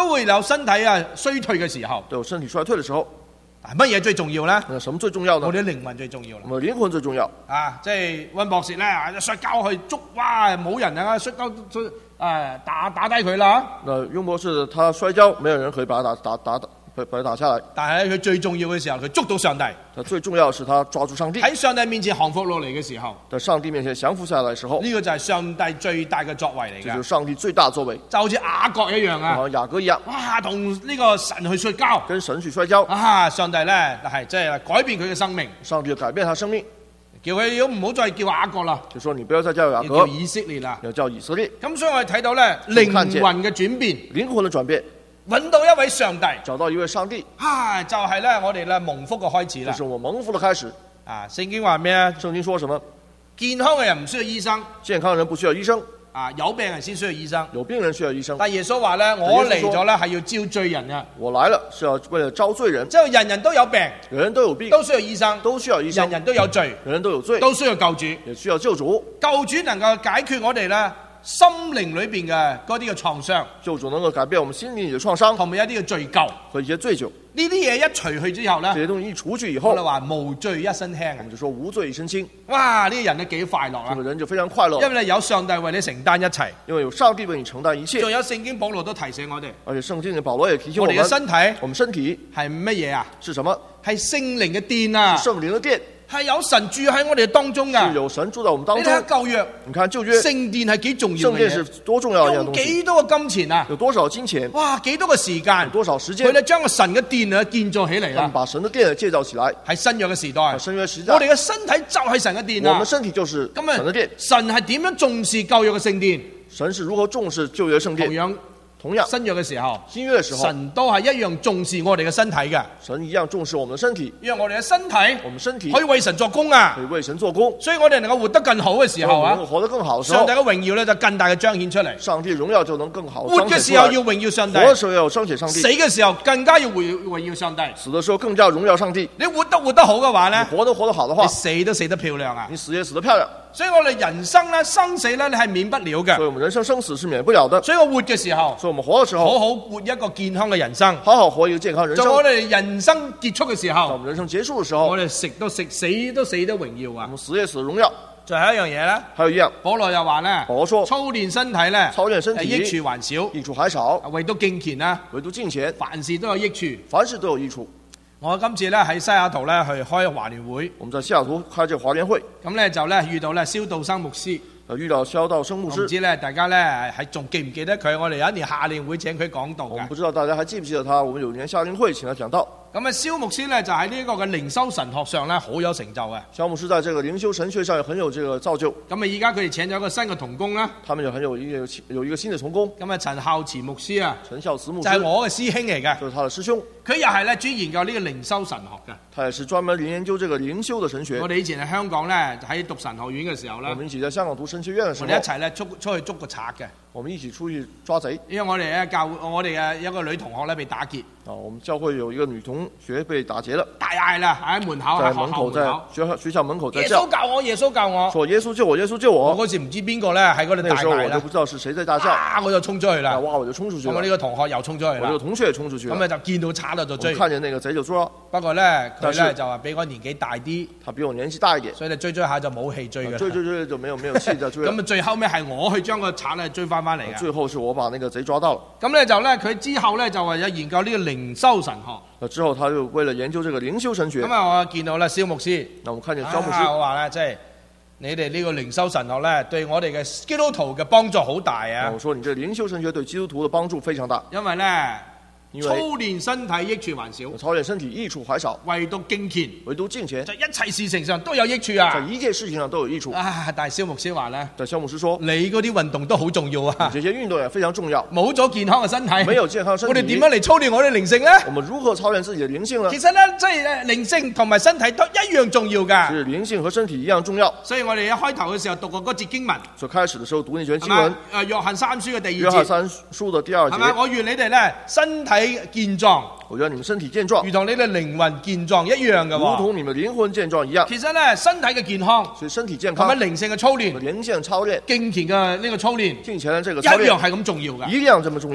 都會有身體啊衰退嘅時候。 都有身體衰退的時候。 但乜嘢最重要呢？ 那什麼最重要呢？ 我哋靈魂最重要啦。 我們靈魂最重要。 啊，即係温博士咧，摔跤去捉，哇！冇人啊，摔跤誒打打低佢啦。 那雍博士他摔跤，沒有人可以把他打打打把把他打下來。 但係佢最重要嘅時候，佢捉到上帝。 他最重要的是他抓住上帝。 喺上帝面前降服落嚟嘅時候， 在上帝面前降服下來嘅時候， 呢個就係上帝最大嘅作為嚟㗎。 這就是上帝最大作為。 就好似雅各一樣啊， 好像雅各一樣。 哇，同呢個神去摔跤， 跟神去摔跤。 啊，上帝咧係即係改變佢嘅生命。 上帝就改變他生命， 叫佢如果唔好再叫雅各啦， 就說你不要再叫雅各， 要叫以色列啦， 要叫以色列。 咁所以我哋睇到咧靈魂嘅轉變， 靈魂嘅轉變。 揾到一位上帝， 找到一位上帝， 啊，就係、是、咧我哋咧蒙福嘅開始啦。 就是我蒙福嘅開始。 啊，聖經話咩啊？ 聖經說什麼？ 健康嘅人唔需要醫生， 健康人不需要醫生。 啊，有病人先需要醫生， 有病人需要醫生。 但耶穌話咧，我嚟咗咧係要招罪人嘅。 我來了是要為了招罪人。 即係人人都有病， 人人都有病， 都需要醫生， 都需要醫生。 人人都有罪， 人人都有罪， 都需要救主， 也需要救主。 救主能夠解決我哋咧心靈裏邊嘅嗰啲嘅創傷， 救主能夠改變我們心靈裏嘅創傷， 同埋一啲嘅罪疚和一些罪疚。 呢啲嘢一除去之後咧， 這些東西一除去以後， 我哋話無罪一身輕， 我們就說無罪一身輕。 哇！呢啲人咧幾快樂啊！ 這個人就非常快樂， 因為有上帝為你承擔一切， 因為有上帝為你承擔一切。 仲有聖經保羅都提醒我哋， 而且聖經嘅保羅也提醒我們， 我哋嘅身體， 我們身體係乜嘢啊？ 是什麼？ 係聖靈嘅殿啊！ 聖靈嘅殿。 係有神住喺我哋當中噶， 是有神住在我們當中。 你睇下舊約， 你看舊約聖殿係幾重要嘅嘢， 聖殿是多重要嘅一樣東用西。 幾多個金錢啊？ 有多少金錢？ 哇，幾多個時間？ 有多少時間？ 佢哋將個神嘅殿啊建造起嚟啦， 把神嘅殿建造起來。 喺新約嘅時代， 新約時代， 我哋嘅身體就係神嘅殿啊！ 我們身體就是神嘅殿。 神係點樣重視舊約嘅聖殿？ 神是如何重視舊約聖殿？ 同樣。 同樣， 新約嘅時候， 新約嘅時候， 神都係一樣重視我哋嘅身體嘅。 神一樣重視我們嘅身體， 因為我哋嘅身體， 我們身體可以為神作工啊， 可以為神做工。 所以我哋能夠活得更好嘅時候啊， 能夠活得更好嘅時候， 上帝嘅榮耀咧就更大嘅彰顯出嚟。 上帝榮耀就能更好。 活嘅時候要榮耀上帝， 活嘅時候要彰顯上帝。 死嘅時候更加要榮耀上帝。 死嘅時候更加榮耀上帝。 你活得活得好嘅話咧， 你活得活得好嘅話， 你死都死得漂亮啊！ 你死也死得漂亮。 所以我哋人生咧生死咧，你係免不了嘅。 所以我們人生生死是免不了的。 所以我活嘅時候， 所以我們活嘅時候， 好好活一個健康嘅人生， 好好活一個健康人生。 在我哋人生結束嘅時候， 在我們人生結束嘅時候， 我哋食都食，死都死得榮耀啊！ 我們死也死得榮耀。 最後一樣嘢咧， 還有一樣， 保羅又話咧， 保羅說操練身體咧， 操練身體益處還少， 益處還少， 唯獨敬虔啦， 唯獨敬虔， 凡事都有益處， 凡事都有益處。 我今次咧喺西雅圖咧去開華聯會， 我們在西雅圖開這個華聯會， 咁咧就咧遇到咧蕭道生牧師。 遇到蕭道生牧師， 唔知咧大家咧係仲記唔記得佢？我哋有一年夏令會請佢講道嘅。 我唔知道大家還記唔記得他？我們有一年夏令會請他講道。 咁啊，蕭牧師咧就喺呢個嘅靈修神學上咧好有成就嘅。 蕭牧師在這個靈修神學上也很有這個造就。 咁啊，而家佢哋請咗一個新嘅同工啦。 他們有很有一個有一個新的同工。 咁啊，陳孝慈牧師啊， 陳孝慈牧師就係我嘅師兄嚟嘅， 就是他的師兄。 佢又係咧專研究呢個靈修神學嘅。 他也是專門研究這個靈修的神學。 我哋以前喺香港咧喺讀神學院嘅時候咧， 我們一起在香港讀神學院嘅時候， 我哋一齊咧出出去捉個賊嘅。 我們一起出去抓賊。 因為我哋咧教會，我哋嘅一個女同學咧被打劫。 啊，我們教會有一個女同學被打劫了。 大嗌啦！喺門口， 在門口，在學校學校門口在叫。 耶穌救我！耶穌救我！ 說耶穌救我！耶穌救我！ 我嗰時唔知邊個咧喺嗰度大嗌啦。 那時候我都不知道是誰在大叫。 啊！我就衝出去啦！ 哇！我就衝出去了。 咁我呢個同學又衝出去啦。 我呢個同學也衝出去了。 咁啊就見到賊啦就追。 看見那個賊就捉。 不過咧佢咧就話比我年紀大啲。 他比我年紀大一點。所以你追追下就冇氣追嘅。 追追追就沒有沒有氣就追。 咁啊最後尾係我去將個賊咧追翻翻嚟嘅。 最後是我把那個賊抓到了。 咁咧就咧佢之後咧就話有研究呢個靈修神學。 之後他就為了研究這個靈修神學。 咁啊我見到咧蕭牧師。 那我看見蕭牧師。 我話咧即係你哋呢個靈修神學咧對我哋嘅基督徒嘅幫助好大啊！ 我說你這靈修神學對基督徒的幫助非常大。 因為咧。操練身體益處還少， 操練身體益處還少， 唯獨敬虔， 唯獨敬虔， 在一切事情上都有益處啊！ 在一切事情上都有益處啊！但係蕭牧師話咧， 但蕭牧師說， 你嗰啲運動都好重要啊！ 這些運動也非常重要。 冇咗健康嘅身體， 沒有健康身體， 我哋點樣嚟操練我哋靈性咧？ 我們如何操練自己的靈性呢？ 其實咧，即係靈性同埋身體都一樣重要㗎。 其實靈性和身體一樣重要。 所以我哋一開頭嘅時候讀過嗰節經文， 所以開始嘅時候讀那卷經文， 誒約翰三書嘅第二節， 約翰三書嘅第二節， 係咪？我願你哋咧身體健壯。 我覺得你們身體健壯， 如同你哋靈魂健壯一樣嘅喎， 如同你們靈魂健壯一樣。 其實咧，身體嘅健康， 所以身體健康， 同埋靈性嘅操練， 靈性操練， 敬虔嘅呢個操練， 敬虔嘅這個操練一樣係咁重要嘅， 一樣這麼重要。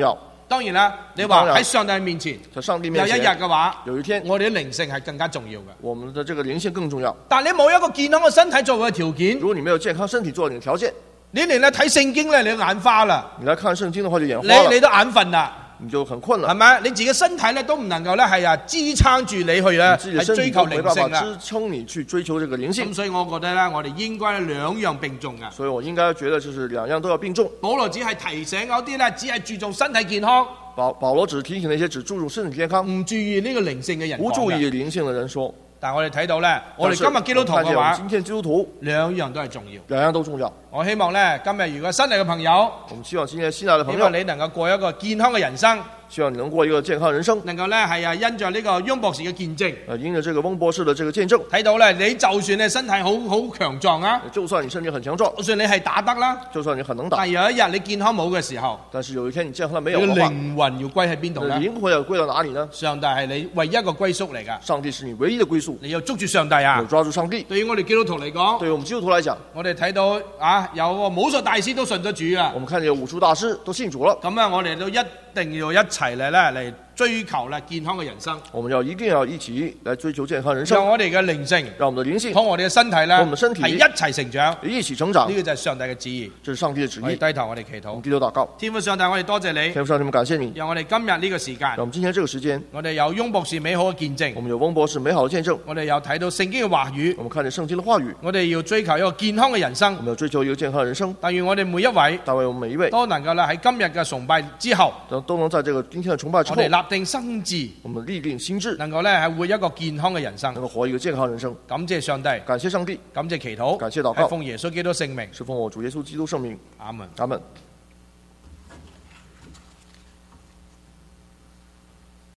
當然啦，你話喺上帝面前在上帝有一日面前， 嘅話， 有一天我哋嘅靈性係更加重要嘅。 我們的這個靈性更重要。 但你冇一個健康嘅身體作為條件， 如果你沒有健康身體做你的條件， 你連咧睇聖經咧，你都眼花啦， 你來看聖經的話就眼花你了， 你都眼瞓啦。 你就很困係了。 咪？你自己身體咧都唔能夠咧係啊支撐住你去咧你自己的身係追求體都沒辦靈性啊！ 法支撐你去追求這個靈性咁，所以我覺得咧，我哋應該兩樣並重嘅。 所以我應該覺得就是兩樣都要並重。 保羅只係提醒嗰啲咧，只係注重身體健康， 保保羅只提醒那些只注重身體健康、 唔注意呢個靈性嘅人不注講嘅。 意靈性的人說。 但係我哋睇到咧，我哋但是今日基督徒我看嘅話， 見我們今天基督徒兩樣都係重要。 兩樣都重要。 我希望咧，今日如果新嚟嘅朋友， 我們希望今天新來的朋友希望，你能夠過一個健康嘅人生， 希望你能過一個健康人生。 能夠咧係啊因着呢個翁博士嘅見證， 呃，因着這個翁博士的這個見證， 睇到咧你就算你身體好好強壯啊， 就算你身體很強壯， 就算你係打得啦， 就算你很能打， 但有一日你健康冇嘅時候， 但是有一天你健康沒你嘅有的話， 靈魂要歸喺邊度你的咧？ 靈魂要歸到哪裡呢？ 上帝係你唯一一個歸宿嚟㗎， 上帝是你唯一的歸宿， 你要捉住上帝啊要！抓住上帝。 對於我哋基督徒嚟講， 對於我們基督徒來講， 我哋睇到啊有個武術大師都信咗主啊我，們看見有武術大師都信主了， 咁啊我哋都一定要一齊嚟咧嚟追求咧健康嘅人生， 我們要一定要一起來追求健康人讓生， 我哋嘅靈性讓我們的靈性同我哋嘅身體咧同我們身體係一齊成長， 一起成長呢。個就係上帝嘅旨意。 這是上帝的旨意。 我哋低頭，我哋祈禱。 我們低頭禱告， 天父上帝，我哋多謝你， 天父上帝，我們感謝你， 讓我哋今日呢個時間讓，我們今天這個時間， 我哋有翁博士美好嘅見證我，們有翁博士美好的見證， 我哋有睇到聖經嘅話語我，們看見聖經的話語， 我哋要追求一個健康嘅人我生。 們要追求一個健康的人生。 但願我哋每一位但願我們每一位都能夠咧喺今日嘅崇拜之後， 都都能在這個今天的崇拜之後我哋，立定心志， 我們立定心志， 能夠咧係活一個健康嘅人生能。夠活一個健康人生。 感謝上帝， 感謝上帝， 感謝祈禱， 感謝禱告係奉耶穌基督聖名， 是奉我主耶穌基督聖名。 阿門。 阿門。